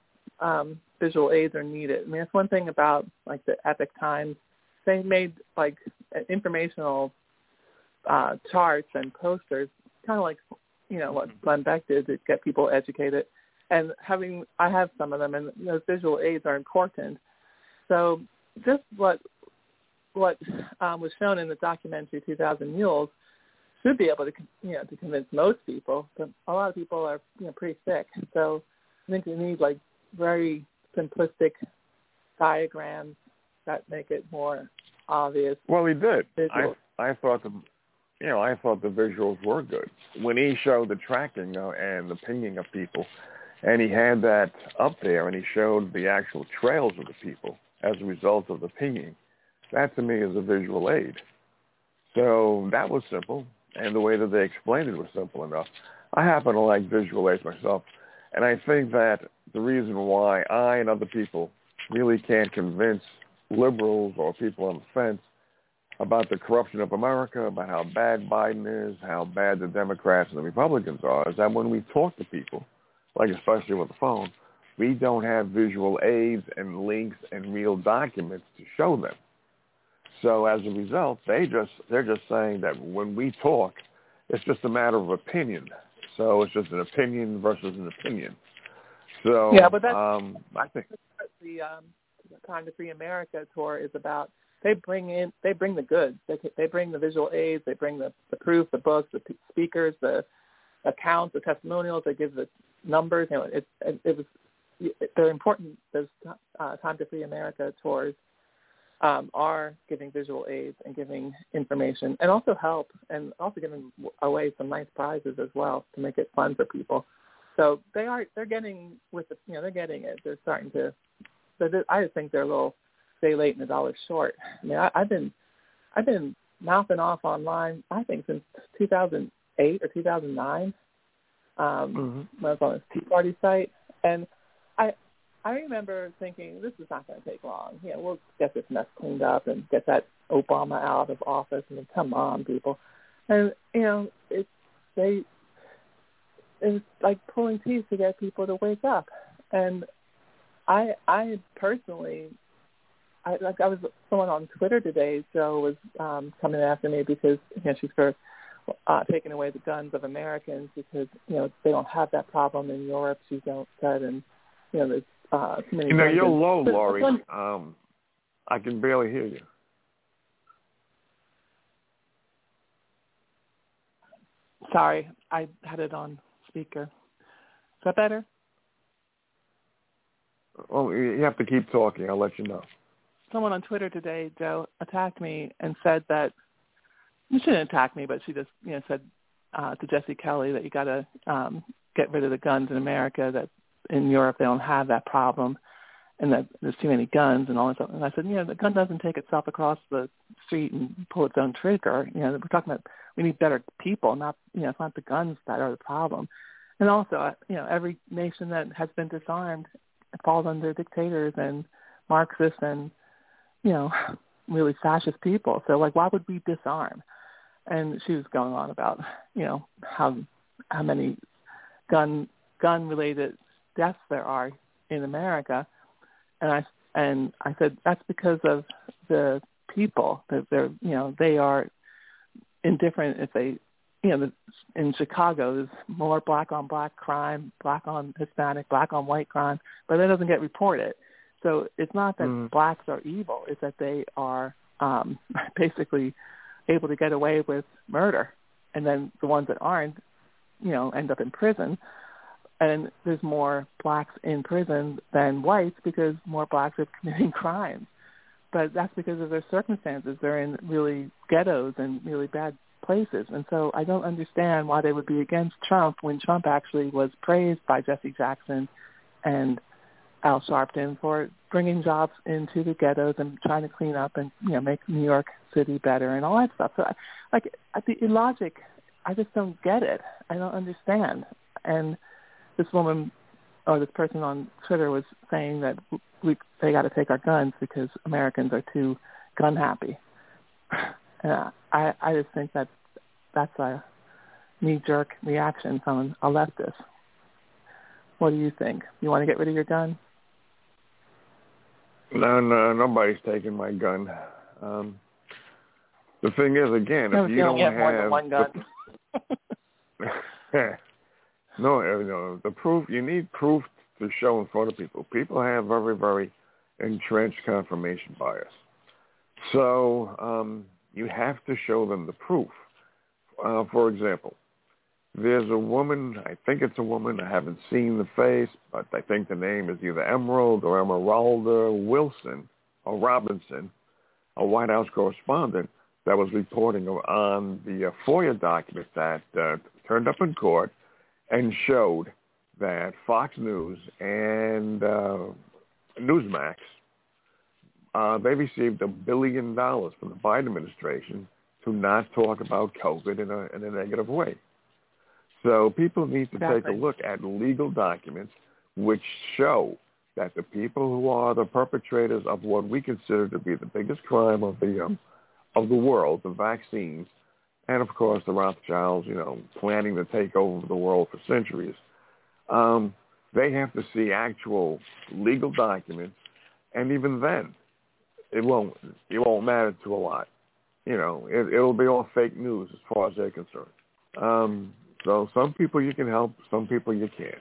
visual aids are needed. I mean, it's one thing about, like, the Epoch Times. They made, like, informational charts and posters, kind of like, what Glenn Beck did to get people educated. And I have some of them, and those visual aids are important. So just what was shown in the documentary 2,000 Mules should be able to, to convince most people. But a lot of people are, pretty sick. So I think we need, like, very simplistic diagrams that make it more obvious. Well, he did. I thought the visuals were good when he showed the tracking and the pinging of people, and he had that up there, and he showed the actual trails of the people as a result of the pinging. That to me is a visual aid. So that was simple, and the way that they explained it was simple enough. I happen to like visual aids myself, and I think that the reason why I and other people really can't convince liberals or people on the fence about the corruption of America, about how bad Biden is, how bad the Democrats and the Republicans are, is that when we talk to people, like especially with the phone, we don't have visual aids and links and real documents to show them. So as a result, they're just saying that when we talk, it's just a matter of opinion. So it's just an opinion versus an opinion. So yeah, but that's I think the Time to Free America tour is about. They bring the goods. They bring the visual aids. They bring the proof, the books, the speakers, the accounts, the testimonials. They give the numbers. They're important. Those Time to Free America tours are giving visual aids and giving information, and also help, and also giving away some nice prizes as well to make it fun for people. So they're getting they're getting it. They're starting to. I just think they're a little day late and $1 short. I mean, I've been mouthing off online, I think, since 2008 or 2009. When I was on this Tea Party site, and I remember thinking, this is not going to take long. We'll get this mess cleaned up and get that Obama out of office. I mean, come on, people. And it's like pulling teeth to get people to wake up. And I personally I was someone on Twitter today. Joe was coming after me because she's for taking away the guns of Americans because they don't have that problem in Europe. She said, and there's too many. You're low, Lori. I can barely hear you. Sorry, I had it on speaker. Is that better? Well, you have to keep talking. I'll let you know. Someone on Twitter today, Joe, attacked me and said that she didn't attack me, but she just said to Jesse Kelly that you got to get rid of the guns in America. That in Europe they don't have that problem, and that there's too many guns and all that stuff. And I said, the gun doesn't take itself across the street and pull its own trigger. We're talking about we need better people, not it's not the guns that are the problem. And also, every nation that has been disarmed falls under dictators and Marxists and really fascist people. So why would we disarm? And she was going on about how many gun related deaths there are in America, and I said that's because of the people that they are indifferent if they in Chicago there's more black on black crime, black on Hispanic, black on white crime, but that doesn't get reported. So it's not that blacks are evil; it's that they are basically able to get away with murder, and then the ones that aren't, end up in prison. And there's more blacks in prison than whites because more blacks are committing crimes. But that's because of their circumstances. They're in really ghettos and really bad places. And so I don't understand why they would be against Trump when Trump actually was praised by Jesse Jackson and Al Sharpton for bringing jobs into the ghettos and trying to clean up and make New York City better and all that stuff. So the logic, I just don't get it. I don't understand. And this woman or this person on Twitter was saying that they got to take our guns because Americans are too gun happy. I just think that's a knee-jerk reaction from a leftist. What do you think? You want to get rid of your gun? No, nobody's taking my gun. The thing is, again, if you don't have more than one gun. No, the proof, you need proof to show in front of people. People have very, very entrenched confirmation bias. So you have to show them the proof. For example, there's a woman, I think it's a woman, I haven't seen the face, but I think the name is either Emerald or Emeralda Wilson or Robinson, a White House correspondent that was reporting on the FOIA document that turned up in court and showed that Fox News and Newsmax, they received $1 billion from the Biden administration to not talk about COVID in a negative way. So people need to take a look at legal documents which show that the people who are the perpetrators of what we consider to be the biggest crime of the world, the vaccines, and of course the Rothschilds, planning to take over the world for centuries, they have to see actual legal documents, and even then, it won't matter to a lot. It'll be all fake news as far as they're concerned. So some people you can help, some people you can't.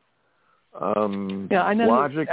I know. Logic.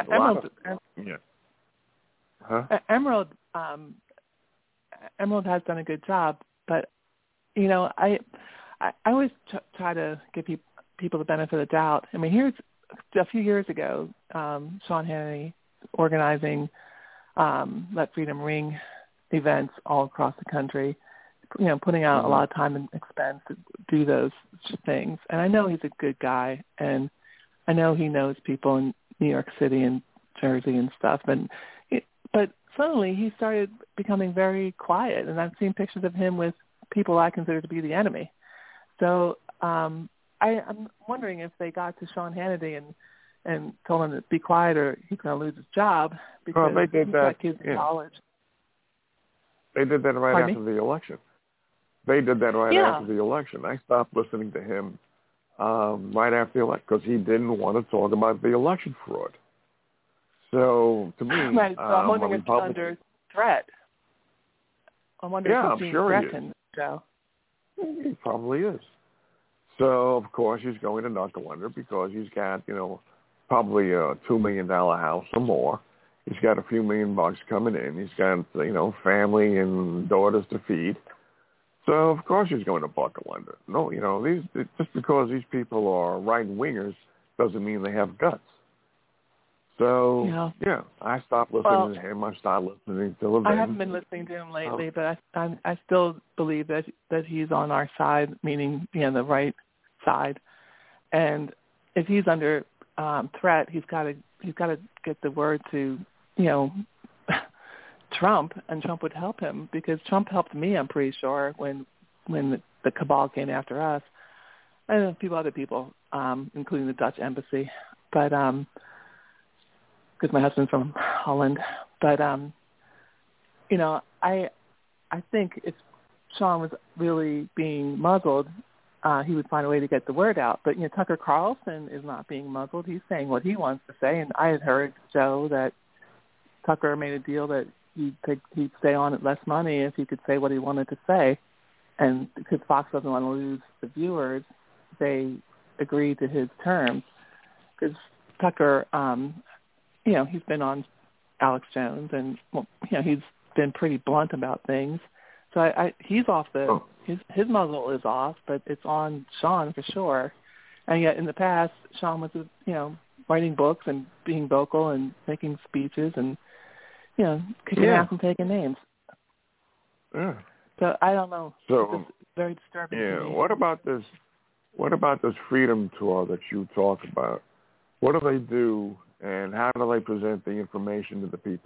Emerald has done a good job, but I always try to give people the benefit of the doubt. I mean, here's a few years ago, Sean Hannity organizing Let Freedom Ring events all across the country, putting out a lot of time and expense to do those things. And I know he's a good guy, and I know he knows people in New York City and Jersey and stuff. But suddenly he started becoming very quiet, and I've seen pictures of him with people I consider to be the enemy. So I'm wondering if they got to Sean Hannity and told him to be quiet or he's going to lose his job because they did he's that. got kids in college. They did that right after the election. They did that right Yeah. after the election. I stopped listening to him right after the election because he didn't want to talk about the election fraud. So to me, right. So I'm wondering if he's under threat. I'm wondering if he's being threatened, Joe. He probably is. So of course he's going to knuckle under because he's got, probably a $2 million house or more. He's got a few $1 million coming in. He's got, family and daughters to feed. So of course he's going to buckle under. No, just because these people are right-wingers doesn't mean they have guts. So, I stopped listening to him. I started listening to Levin. I haven't been listening to him lately, but I still believe that he's on our side, meaning, the right side. And if he's under threat, he's got to get the word to, Trump, and Trump would help him because Trump helped me, I'm pretty sure, when the cabal came after us. And a few other people, including the Dutch embassy. But because my husband's from Holland. But, I think if Sean was really being muzzled, he would find a way to get the word out. But, Tucker Carlson is not being muzzled. He's saying what he wants to say. And I had heard, Joe, that Tucker made a deal that he'd stay on at less money if he could say what he wanted to say. And because Fox doesn't want to lose the viewers, they agreed to his terms. Because Tucker, he's been on Alex Jones, and he's been pretty blunt about things. So he's off his muzzle is off, but it's on Sean for sure. And yet in the past, Sean was writing books and being vocal and making speeches and kicking ass and taking names. Yeah. So I don't know. So it's very disturbing. To me. What about this freedom tour that you talk about? What do they do? And how do they present the information to the people?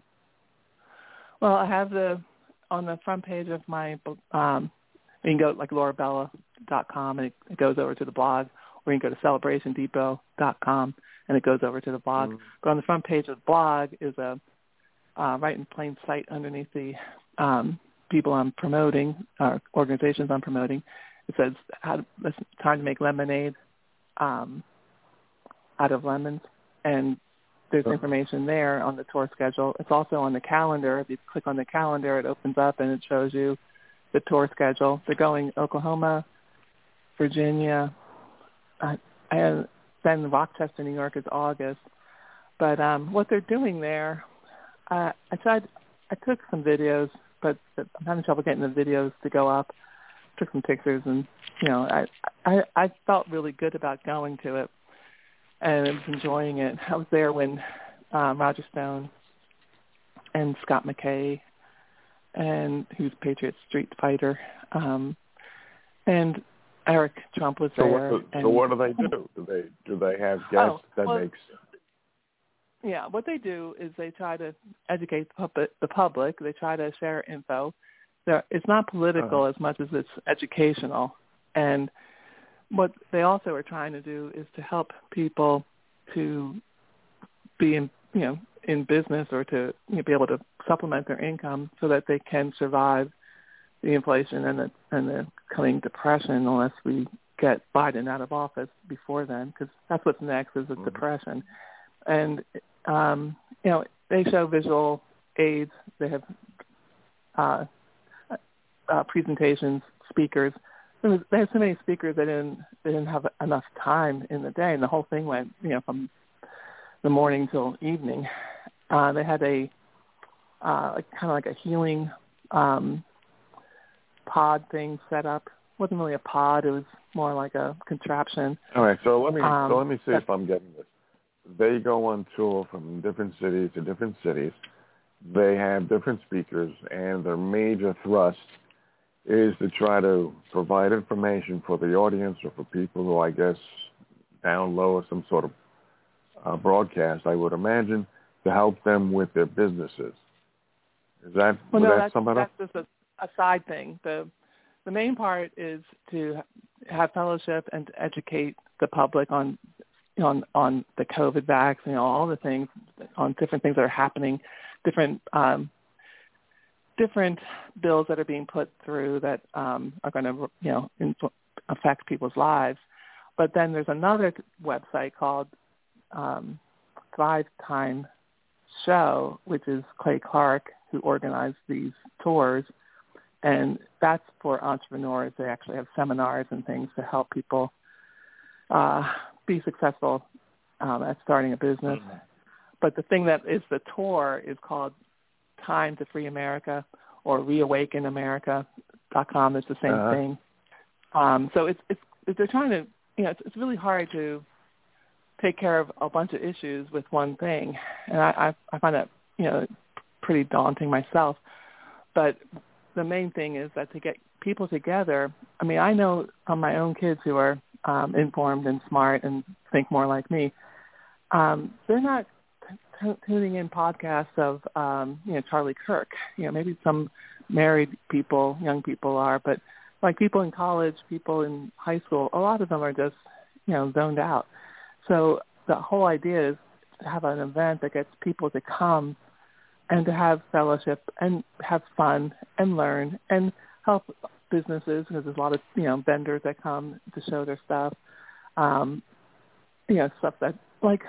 Well, I have on the front page of my, you can go like laurabella.com and it goes over to the blog, or you can go to celebratindepot.com and it goes over to the blog. Mm-hmm. But on the front page of the blog is a right in plain sight underneath the people I'm promoting, organizations I'm promoting. It says it's time to make lemonade out of lemons. And there's information there on the tour schedule. It's also on the calendar. If you click on the calendar, it opens up and it shows you the tour schedule. They're going Oklahoma, Virginia, and then Rochester, New York is August. But what they're doing there, I took some videos, but I'm having trouble getting the videos to go up. Took some pictures, and I felt really good about going to it. And I was enjoying it. I was there when Roger Stone and Scott McKay, and who's Patriot Street Fighter, and Eric Trump was there. So what do they do? Do they have guests makes? Yeah, what they do is they try to educate the public. They try to share info. It's not political as much as it's educational, and what they also are trying to do is to help people to be in business or to be able to supplement their income so that they can survive the inflation and the coming depression unless we get Biden out of office before then, because that's what's next is a depression. And they show visual aids. They have presentations, speakers. They had so many speakers they didn't have enough time in the day, and the whole thing went from the morning till evening. They had a kind of like a healing pod thing set up. It wasn't really a pod; it was more like a contraption. All right, so let me see if I'm getting this. They go on tour from different cities to different cities. They have different speakers, and their major thrust is to try to provide information for the audience or for people who, I guess, download some sort of broadcast, I would imagine, to help them with their businesses. Is that, that's just a side thing. The main part is to have fellowship and to educate the public on the COVID vaccine, all the things, on different things that are happening, different bills that are being put through that are going to, affect people's lives. But then there's another website called Thrive Time show, which is Clay Clark, who organized these tours. And that's for entrepreneurs. They actually have seminars and things to help people be successful at starting a business. Mm-hmm. But the thing that is the tour is called Time to Free America or ReawakenAmerica.com. It's the same thing. So it's they're trying to, it's really hard to take care of a bunch of issues with one thing. And I find that, pretty daunting myself. But the main thing is that to get people together, I know on my own kids who are informed and smart and think more like me, they're not tuning in podcasts of, Charlie Kirk. Maybe some married people, young people are, but like people in college, people in high school, a lot of them are just, zoned out. So the whole idea is to have an event that gets people to come and to have fellowship and have fun and learn and help businesses, because there's a lot of, vendors that come to show their stuff, stuff that like,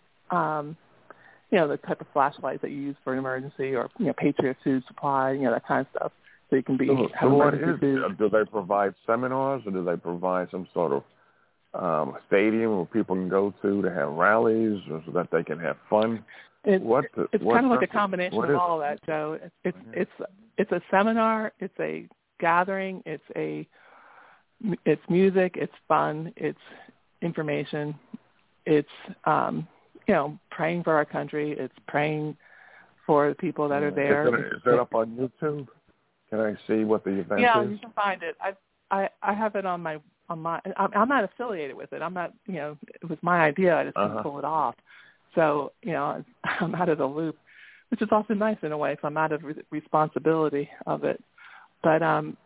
the type of flashlight that you use for an emergency, or, Patriot Food Supply, that kind of stuff. So you can be. So what is it? Do they provide seminars, or do they provide some sort of stadium where people can go to have rallies, or so that they can have fun? It's kind of like a combination of all of that, Joe. It's a seminar, it's a gathering, it's music, it's fun, it's information, it's praying for our country, it's praying for the people that are there. Is that up on YouTube? Can I see what the event is? Yeah, you can find it. I have it on my. I'm not affiliated with it. I'm not. It was my idea. I just couldn't pull it off. So I'm out of the loop, which is also nice in a way. So I'm out of responsibility of it. But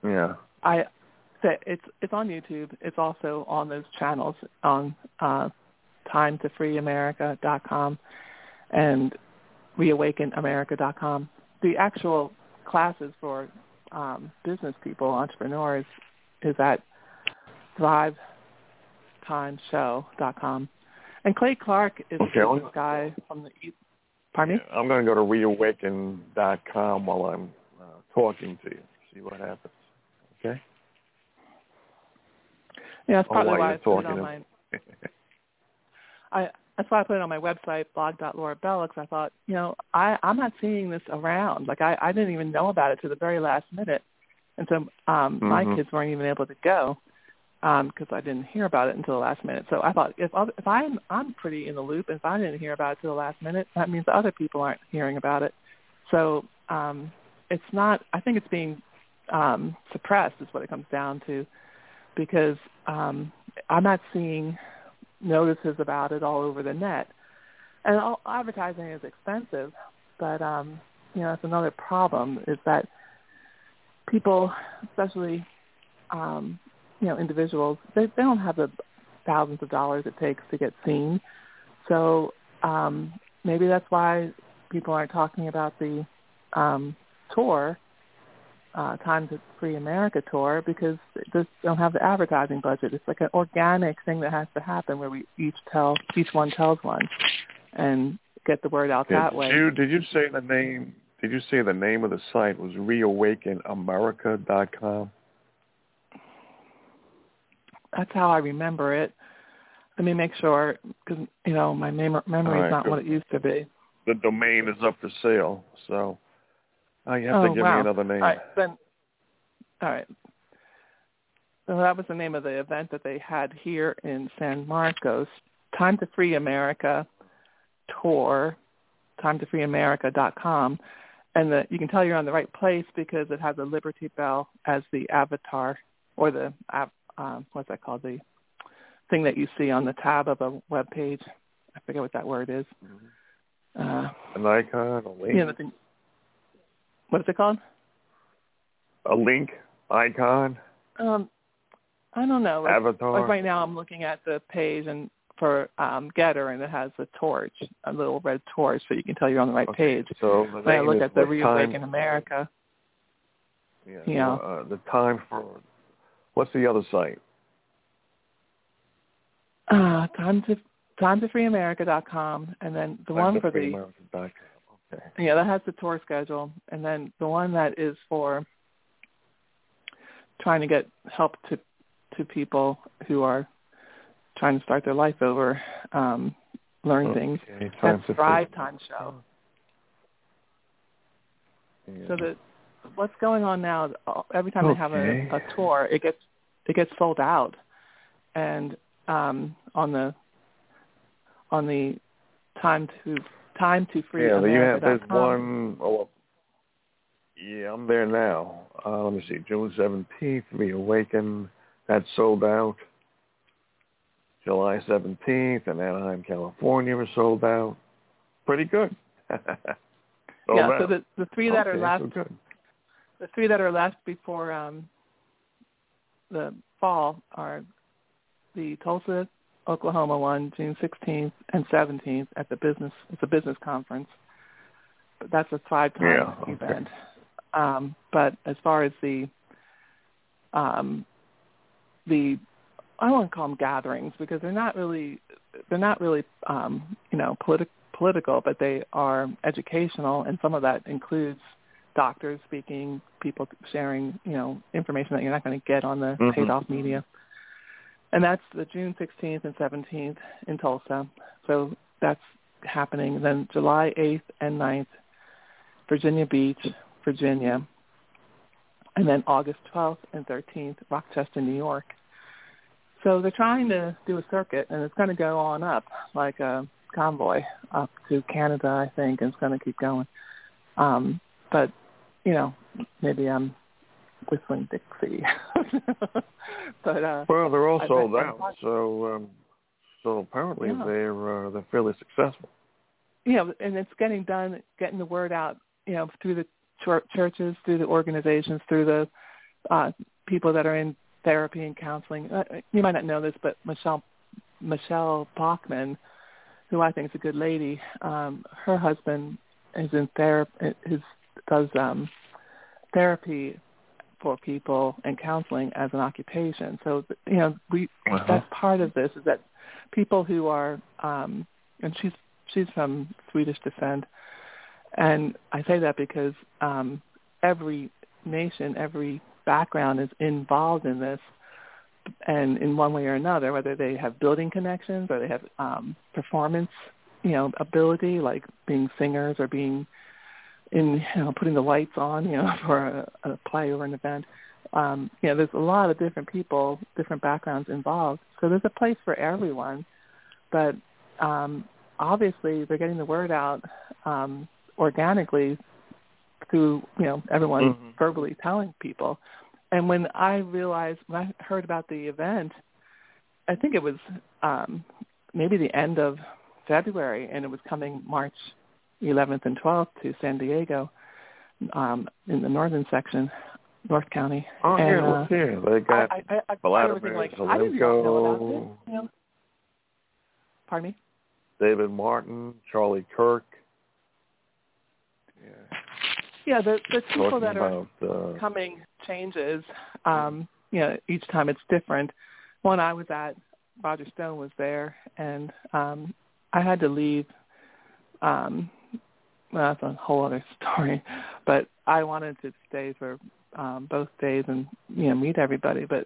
it's on YouTube. It's also on those channels on TimeToFreeAmerica.com and ReawakenAmerica.com. The actual classes for business people, entrepreneurs, is at ThriveTimeshow.com. And Clay Clark is this guy from the East. Pardon me? I'm going to go to Reawaken.com while I'm talking to you. See what happens. Okay? Yeah, that's probably why I put it on my... That's why I put it on my website, blog.laurabella, because I thought, I'm not seeing this around. Like, I didn't even know about it to the very last minute. And so my kids weren't even able to go because I didn't hear about it until the last minute. So I thought, if I'm pretty in the loop, if I didn't hear about it till the last minute, that means other people aren't hearing about it. So it's not, I think it's being suppressed is what it comes down to, because I'm not seeing notices about it all over the net. And advertising is expensive, but that's another problem, is that people, especially individuals, they don't have the thousands of dollars it takes to get seen. So maybe that's why people aren't talking about the tour, Time to Free America tour, because they just don't have the advertising budget. It's like an organic thing that has to happen, where we each one tells one, and get the word out that way. Did you say the name? Did you say the name of the site was ReawakenAmerica.com? That's how I remember it. Let me make sure, because my memory is not what it used to be. The domain is up for sale, so you have to give me another name. All right. So that was the name of the event that they had here in San Marcos. Time to Free America tour, TimeToFreeAmerica.com. And you can tell you're on the right place because it has a Liberty Bell as the avatar, or the what's that called? The thing that you see on the tab of a web page. I forget what that word is. An icon, a link. What is it called? A link, icon. I don't know. Avatar. Like right now, I'm looking at the page and for Getter, and it has a torch, a little red torch, so you can tell you're on the right page. So when I look at the Reawaken America, the time for. What's the other site? TimeToFreeAmerica.com, and then the one for the Yeah, that has the tour schedule. And then the one that is for trying to get help to people who are trying to start their life over, learn things. That's Thrive Time Show. Yeah. So that what's going on now, every time they have a tour, it gets sold out. And on the Time to Free Yeah, America. there's one. Oh, yeah, I'm there now. Let me see, June 17th, The Awaken. That's sold out. July 17th in Anaheim, California, was sold out. Pretty good. So the three that are left, the three that are left before the fall are the Tulsa, Oklahoma one, June 16th and 17th at the business. It's a business conference, but that's a 5-time event. But as far as the I don't want to call them gatherings because they're not really political, but they are educational, and some of that includes doctors speaking, people sharing information that you're not going to get on the paid-off media. And that's the June 16th and 17th in Tulsa. So that's happening. And then July 8th and 9th, Virginia Beach, Virginia. And then August 12th and 13th, Rochester, New York. So they're trying to do a circuit, and it's going to go on up like a convoy up to Canada, I think, and it's going to keep going. But, maybe I'm whistling Dixie. But well, they're all sold out, so apparently they're fairly successful. Yeah, and it's getting the word out, through the churches, through the organizations, through the people that are in therapy and counseling. You might not know this, but Michelle Bachman, who I think is a good lady, her husband is in does therapy for people and counseling as an occupation. So, that's part of this is that people who are, and she's from Swedish descent, and I say that because every nation, every background is involved in this, and in one way or another, whether they have building connections or they have performance, ability, like being singers or being in, putting the lights on, for a play or an event. There's a lot of different people, different backgrounds involved. So there's a place for everyone, but obviously they're getting the word out organically through, everyone verbally telling people. And when I heard about the event, I think it was maybe the end of February, and it was coming March 11th and 12th to San Diego in the northern section, North County. Oh, and, they got Vladimir I didn't know about this. Pardon me? David Martin, Charlie Kirk. Yeah, the people that are coming changes. Each time it's different. One I was at, Roger Stone was there, and I had to leave. That's a whole other story, but I wanted to stay for both days and meet everybody, but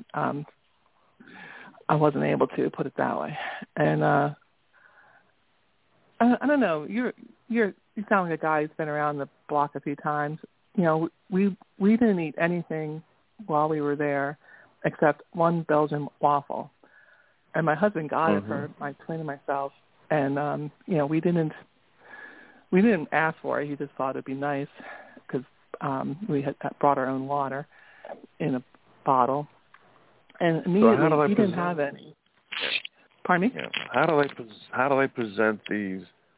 I wasn't able to, put it that way. And I don't know. You sound like a guy who's been around the block a few times. We didn't eat anything while we were there except one Belgian waffle, and my husband got it for my twin and myself. And we didn't ask for it. He just thought it'd be nice because we had brought our own water in a bottle, and immediately he didn't have any. Pardon me? Yeah. How do they present these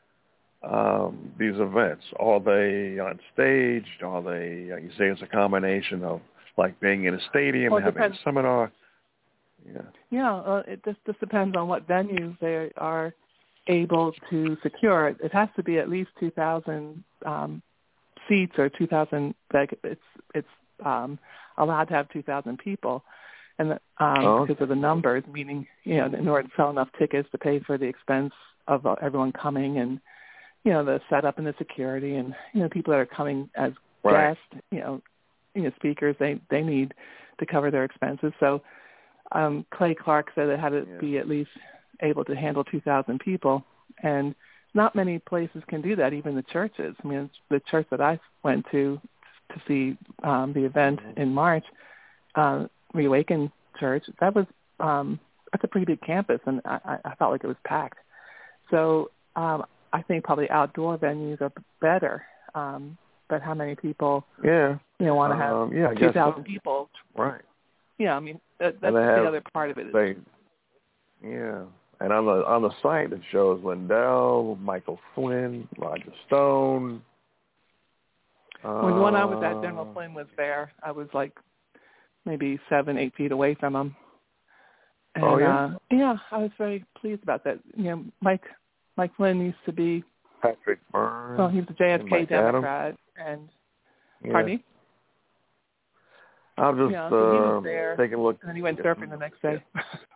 events? Are they on stage? Are they? You say it's a combination of like being in a stadium and having a seminar. Yeah. It just depends on what venue they are able to secure. It has to be at least 2,000 seats or 2,000. Like it's allowed to have 2,000 people, and because of the numbers, meaning in order to sell enough tickets to pay for the expense of everyone coming and the setup and the security, and people that are coming as Right. guests, speakers, they need to cover their expenses. So Clay Clark said it had to be at least able to handle 2,000 people, and not many places can do that, even the churches. I mean, the church that I went to see the event in March, Reawaken Church, that's a pretty big campus, and I felt like it was packed. So I think probably outdoor venues are better, but how many people want to have 2,000 people? Right. Yeah, I mean, that's the other part of it. And on the site it shows Lindell, Michael Flynn, Roger Stone. When I was at, General Flynn was there. I was like maybe 7-8 feet away from him. And, I was very pleased about that. Mike Flynn used to be Patrick Byrne. Well, he's a JFK Democrat, and pardon me. I'll just so take a look. And then he went surfing the next day.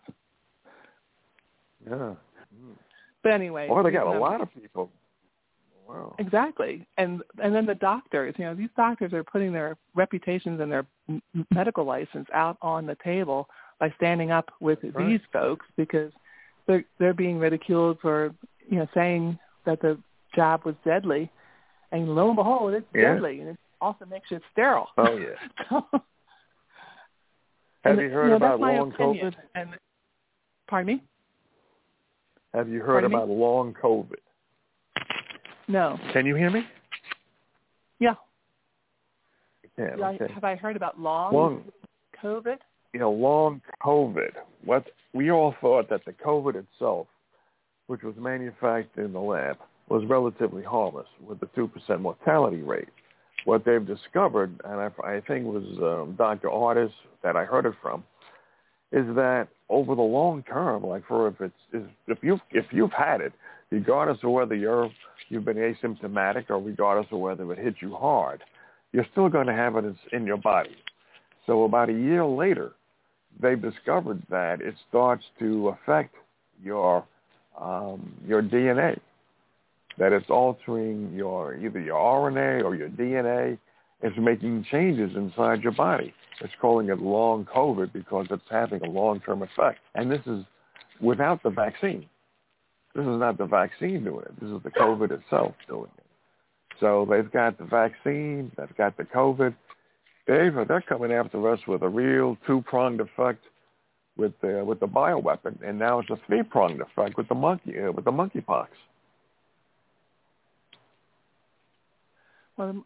Yeah. But anyway. Well, they got a lot of people. Wow. Exactly. And then the doctors, these doctors are putting their reputations and their medical license out on the table by standing up with these folks, because they're being ridiculed for, saying that the jab was deadly. And lo and behold, it's deadly. And it also makes you sterile. Oh, yeah. Have you heard about long COVID? And, pardon me? Have you heard about long COVID? No. Can you hear me? Yeah. Okay. Have I heard about long COVID? Long COVID. What we all thought that the COVID itself, which was manufactured in the lab, was relatively harmless with the 2% mortality rate. What they've discovered, and I think it was Dr. Artis that I heard it from, is that over the long term, like if you've had it, regardless of whether you've been asymptomatic or regardless of whether it hit you hard, you're still going to have it in your body. So about a year later, they've discovered that it starts to affect your DNA, that it's altering either your RNA or your DNA. It's making changes inside your body. It's calling it long COVID because it's having a long-term effect. And this is without the vaccine. This is not the vaccine doing it. This is the COVID itself doing it. So they've got the vaccine, they've got the COVID. They're coming after us with a real two-pronged effect with the bioweapon, and now it's a three-pronged effect with the monkeypox. Well,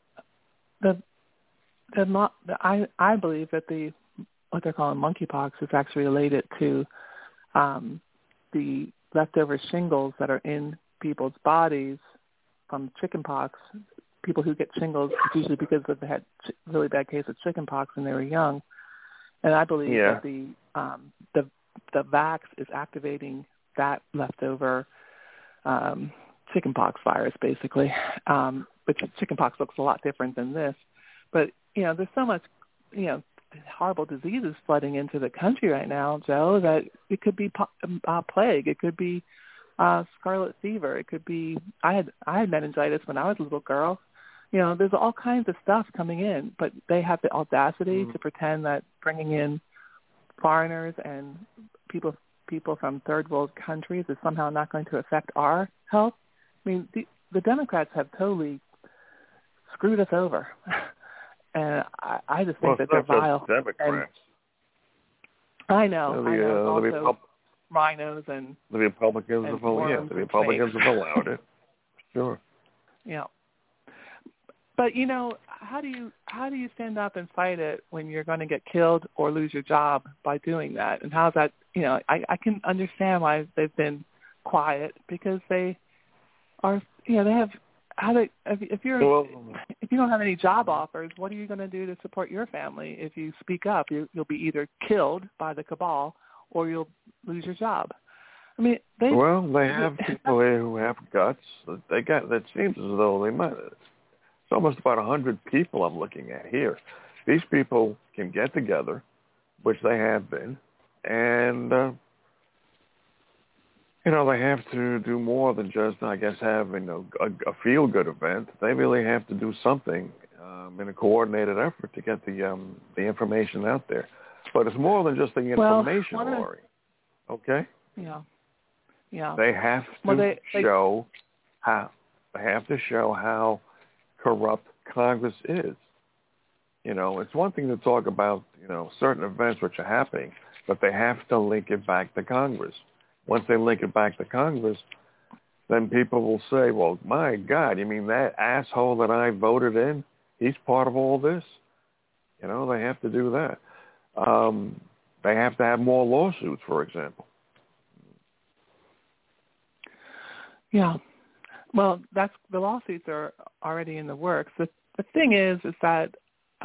I believe that what they're calling monkeypox is actually related to the leftover shingles that are in people's bodies from chickenpox. People who get shingles, it's usually because they had really bad case of chickenpox when they were young. And I believe that the vax is activating that leftover chickenpox virus, basically. But chickenpox looks a lot different than this. But, there's so much, horrible diseases flooding into the country right now, Joe, that it could be plague. It could be scarlet fever. It could be, I had meningitis when I was a little girl. There's all kinds of stuff coming in, but they have the audacity to pretend that bringing in foreigners and people from third world countries is somehow not going to affect our health. I mean, the Democrats have totally screwed us over. And I just think that they're vile. Democrats. I know. Also rhinos and the Republicans have allowed it. Sure. Yeah. But how do you stand up and fight it when you're going to get killed or lose your job by doing that? And how's that? I can understand why they've been quiet, because they are. They have. If you don't have any job offers, what are you going to do to support your family? If you speak up, you'll be either killed by the cabal or you'll lose your job. I mean, they have people here who have guts. That seems as though they might. It's almost about 100 people I'm looking at here. These people can get together, which they have been, and They have to do more than just, I guess, having a feel-good event. They really have to do something in a coordinated effort to get the information out there. But it's more than just the information, Lori. Okay? Yeah. They have to show how. They have to show how corrupt Congress is. It's one thing to talk about, certain events which are happening, but they have to link it back to Congress. Once they link it back to Congress, then people will say, well, my God, you mean that asshole that I voted in, he's part of all this? They have to do that. They have to have more lawsuits, for example. Yeah. Well, the lawsuits are already in the works. The thing is that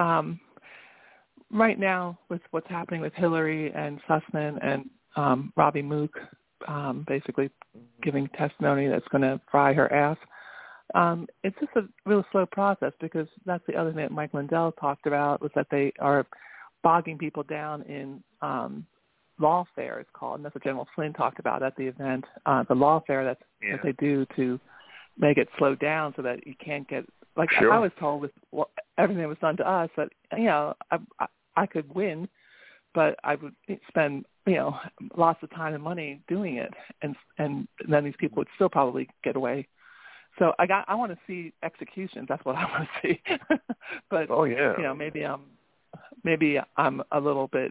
right now with what's happening with Hillary and Sussman and Robbie Mook basically giving testimony that's going to fry her ass, it's just a real slow process, because that's the other thing that Mike Lindell talked about, was that they are bogging people down in lawfare, it's called, and that's what General Flynn talked about at the event, the lawfare that they do to make it slow down so that you can't get, like, sure. I was told with everything that was done to us that, I could win, but I would spend, lots of time and money doing it, and then these people would still probably get away. So I want to see executions. That's what I want to see. But maybe I'm a little bit,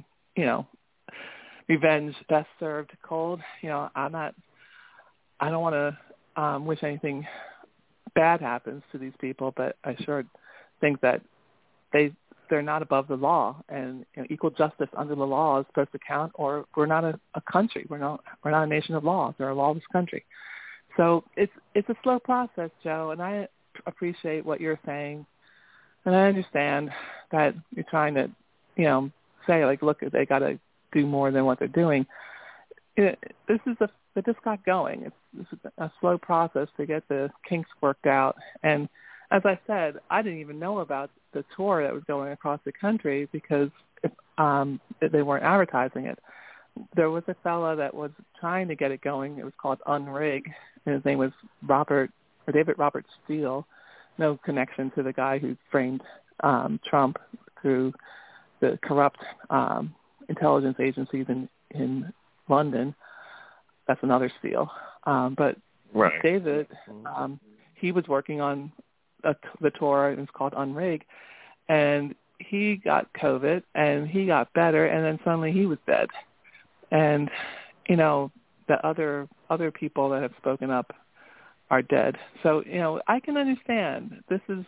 revenge best served cold. I don't want to wish anything bad happens to these people, but I sure think that they're not above the law, and equal justice under the law is supposed to count, or we're not a country. We're not a nation of laws. We're a lawless country. So it's a slow process, Joe, and I appreciate what you're saying, and I understand that you're trying to, say, like, look, they got to do more than what they're doing. They just got going. It's a slow process to get the kinks worked out. And as I said, I didn't even know about the tour that was going across the country because they weren't advertising it. There was a fella that was trying to get it going. It was called Unrig, and his name was David Robert Steele. No connection to the guy who framed Trump through the corrupt intelligence agencies in London. That's another Steele. But right. David, he was working on the tour. It was called Unrig, and he got COVID, and he got better, and then suddenly he was dead. And, the other people that have spoken up are dead. So, I can understand. This is,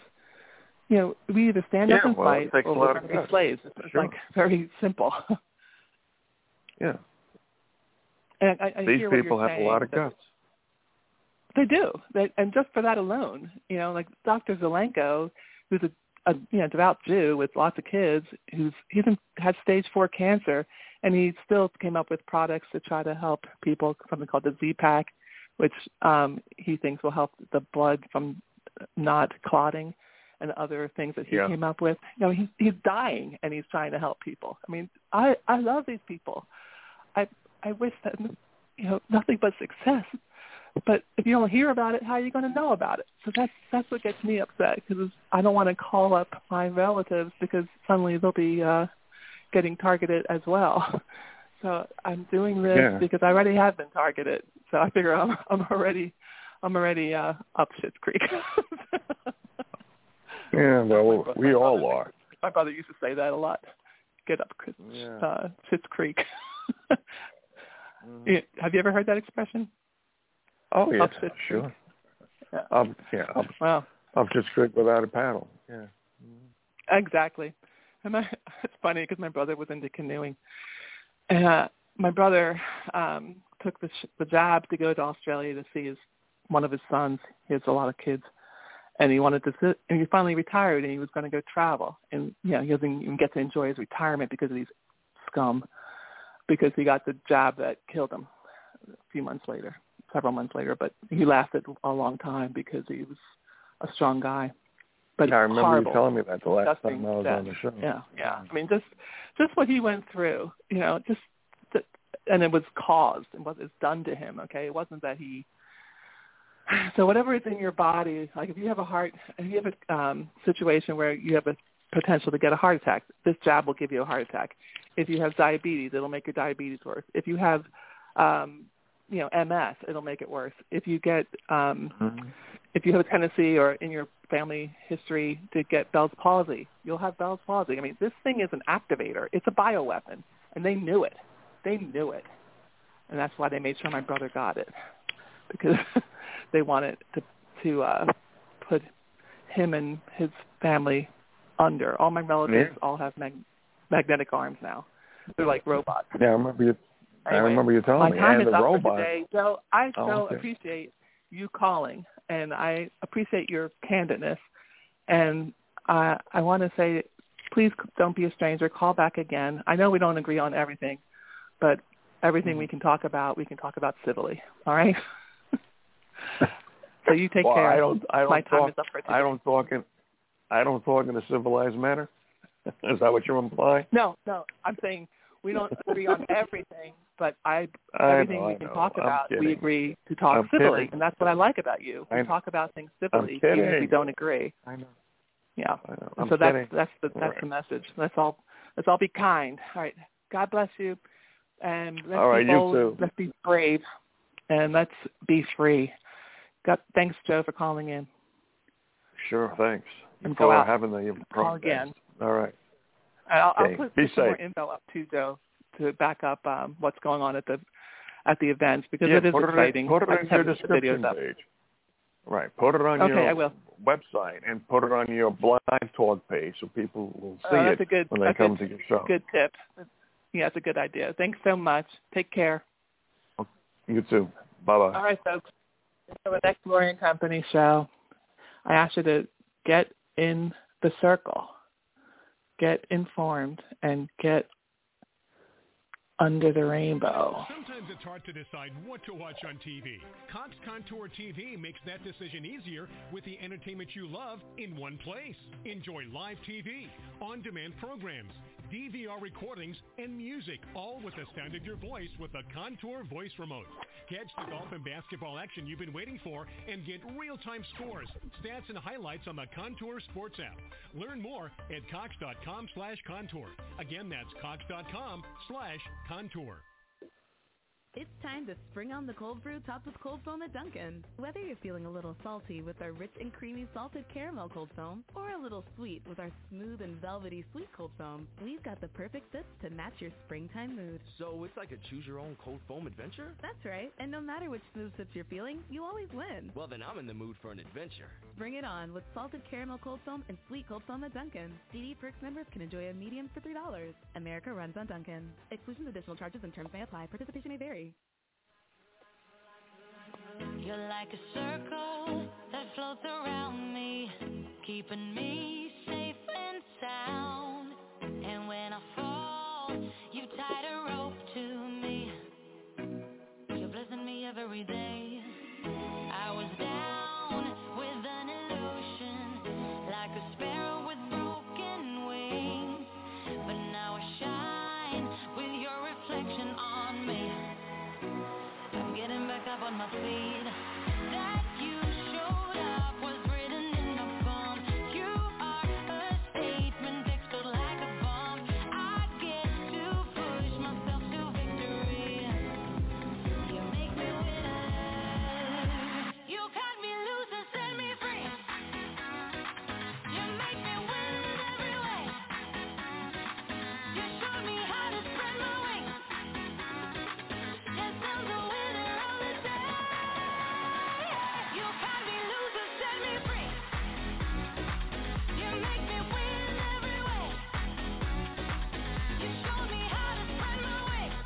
we either stand up and fight or we're going to be slaves. It's like very simple. Yeah. And I These hear people what have saying, a lot of guts. They do. And just for that alone, like Dr. Zelenko, who's a devout Jew with lots of kids, he had stage 4 cancer, and he still came up with products to try to help people, something called the Z-Pack, which he thinks will help the blood from not clotting, and other things that he came up with. He's dying, and he's trying to help people. I mean, I love these people. I wish that, nothing but success. But if you don't hear about it, how are you going to know about it? So that's what gets me upset, because I don't want to call up my relatives because suddenly they'll be getting targeted as well. So I'm doing this because I already have been targeted. So I figure I'm already up Schitt's Creek. Yeah, well, we all are. My brother used to say that a lot. Get up Schitt's Creek. Mm-hmm. Have you ever heard that expression? Oh, yeah, sure. Wow. I'm just Creek without a paddle. Yeah. Exactly. And it's funny because my brother was into canoeing. And my brother took the jab to go to Australia to see one of his sons. He has a lot of kids. And he wanted to sit, and he finally retired, and he was going to go travel. And, he doesn't even get to enjoy his retirement because of these scum, because he got the jab that killed him several months later. But he lasted a long time because he was a strong guy. But I remember horrible, you telling me that the last time I was on the show. Yeah. I mean, just what he went through, and it was caused and what is done to him. Okay, it wasn't that he. So whatever is in your body, like if you have a situation where you have a potential to get a heart attack, this jab will give you a heart attack. If you have diabetes, it'll make your diabetes worse. If you have, MS, it'll make it worse. If you get, if you have a tendency or in your family history to get Bell's palsy, you'll have Bell's palsy. I mean, this thing is an activator. It's a bioweapon, and they knew it. And that's why they made sure my brother got it, because they wanted to put him and his family under. All my relatives all have magnetic arms now. They're like robots. Yeah, I remember you telling me. My time is up robot. for today. So I appreciate you calling, and I appreciate your candidness. And I want to say, please don't be a stranger. Call back again. I know we don't agree on everything, but everything we can talk about civilly. All right? So you take care. My time is up for today. I don't talk in a civilized manner. Is that what you're implying? No. I'm saying we don't agree on everything, but everything we can talk about, we agree to talk civilly, and that's what I like about you. We talk about things civilly, even if we don't agree. I know. Yeah. I know. So that's the message. Let's all be kind. All right. God bless you, and let's be bold. You too. Let's be brave, and let's be free. Thanks, Joe, for calling in. Sure, thanks. And go out. Having the call again. All right. I'll put some more info up too, Joe, to back up what's going on at the events, because it is exciting. Put it on your description page. Right. Put it on your website and put it on your Blog Talk page so people will see it when they come to your show. Good tip. Yeah, it's a good idea. Thanks so much. Take care. You too. Bye-bye. All right, folks. So the next Lori and Company show, I ask you to get in the circle, get informed, and get under the rainbow. Sometimes it's hard to decide what to watch on TV. Cox Contour TV makes that decision easier with the entertainment you love in one place. Enjoy live TV, on-demand programs, DVR recordings, and music, all with the sound of your voice with the Contour voice remote. Catch the golf and basketball action you've been waiting for and get real-time scores, stats, and highlights on the Contour Sports app. Learn more at cox.com/contour. Again, that's cox.com/contour. It's time to spring on the cold brew topped with cold foam at Dunkin'. Whether you're feeling a little salty with our rich and creamy salted caramel cold foam or a little sweet with our smooth and velvety sweet cold foam, we've got the perfect sips to match your springtime mood. So it's like a choose-your-own cold foam adventure? That's right. And no matter which smooth sips you're feeling, you always win. Well, then I'm in the mood for an adventure. Bring it on with salted caramel cold foam and sweet cold foam at Dunkin'. DD Perks members can enjoy a medium for $3. America runs on Dunkin'. Exclusions, additional charges, and terms may apply. Participation may vary. You're like a circle that floats around me, keeping me safe and sound. And when I fall, you tied a rope to me. You're blessing me every day. I was down with an illusion, like a sparrow with broken wings. But now I shine with your reflection on me. I'm getting back up on my feet. That you showed up was written in the palm. You are a statement explode like a bomb. I get to push myself to victory. You make me winner. You cut me loose and set me free. You make me win every way. You showed me how to spread my wings. Yes, I'm the winner of the day. You cut me loose and set me free. You make me win every way. You showed me how to spread my wings.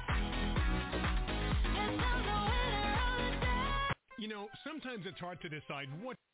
Yes, I'm the winner of the day. You know, sometimes it's hard to decide what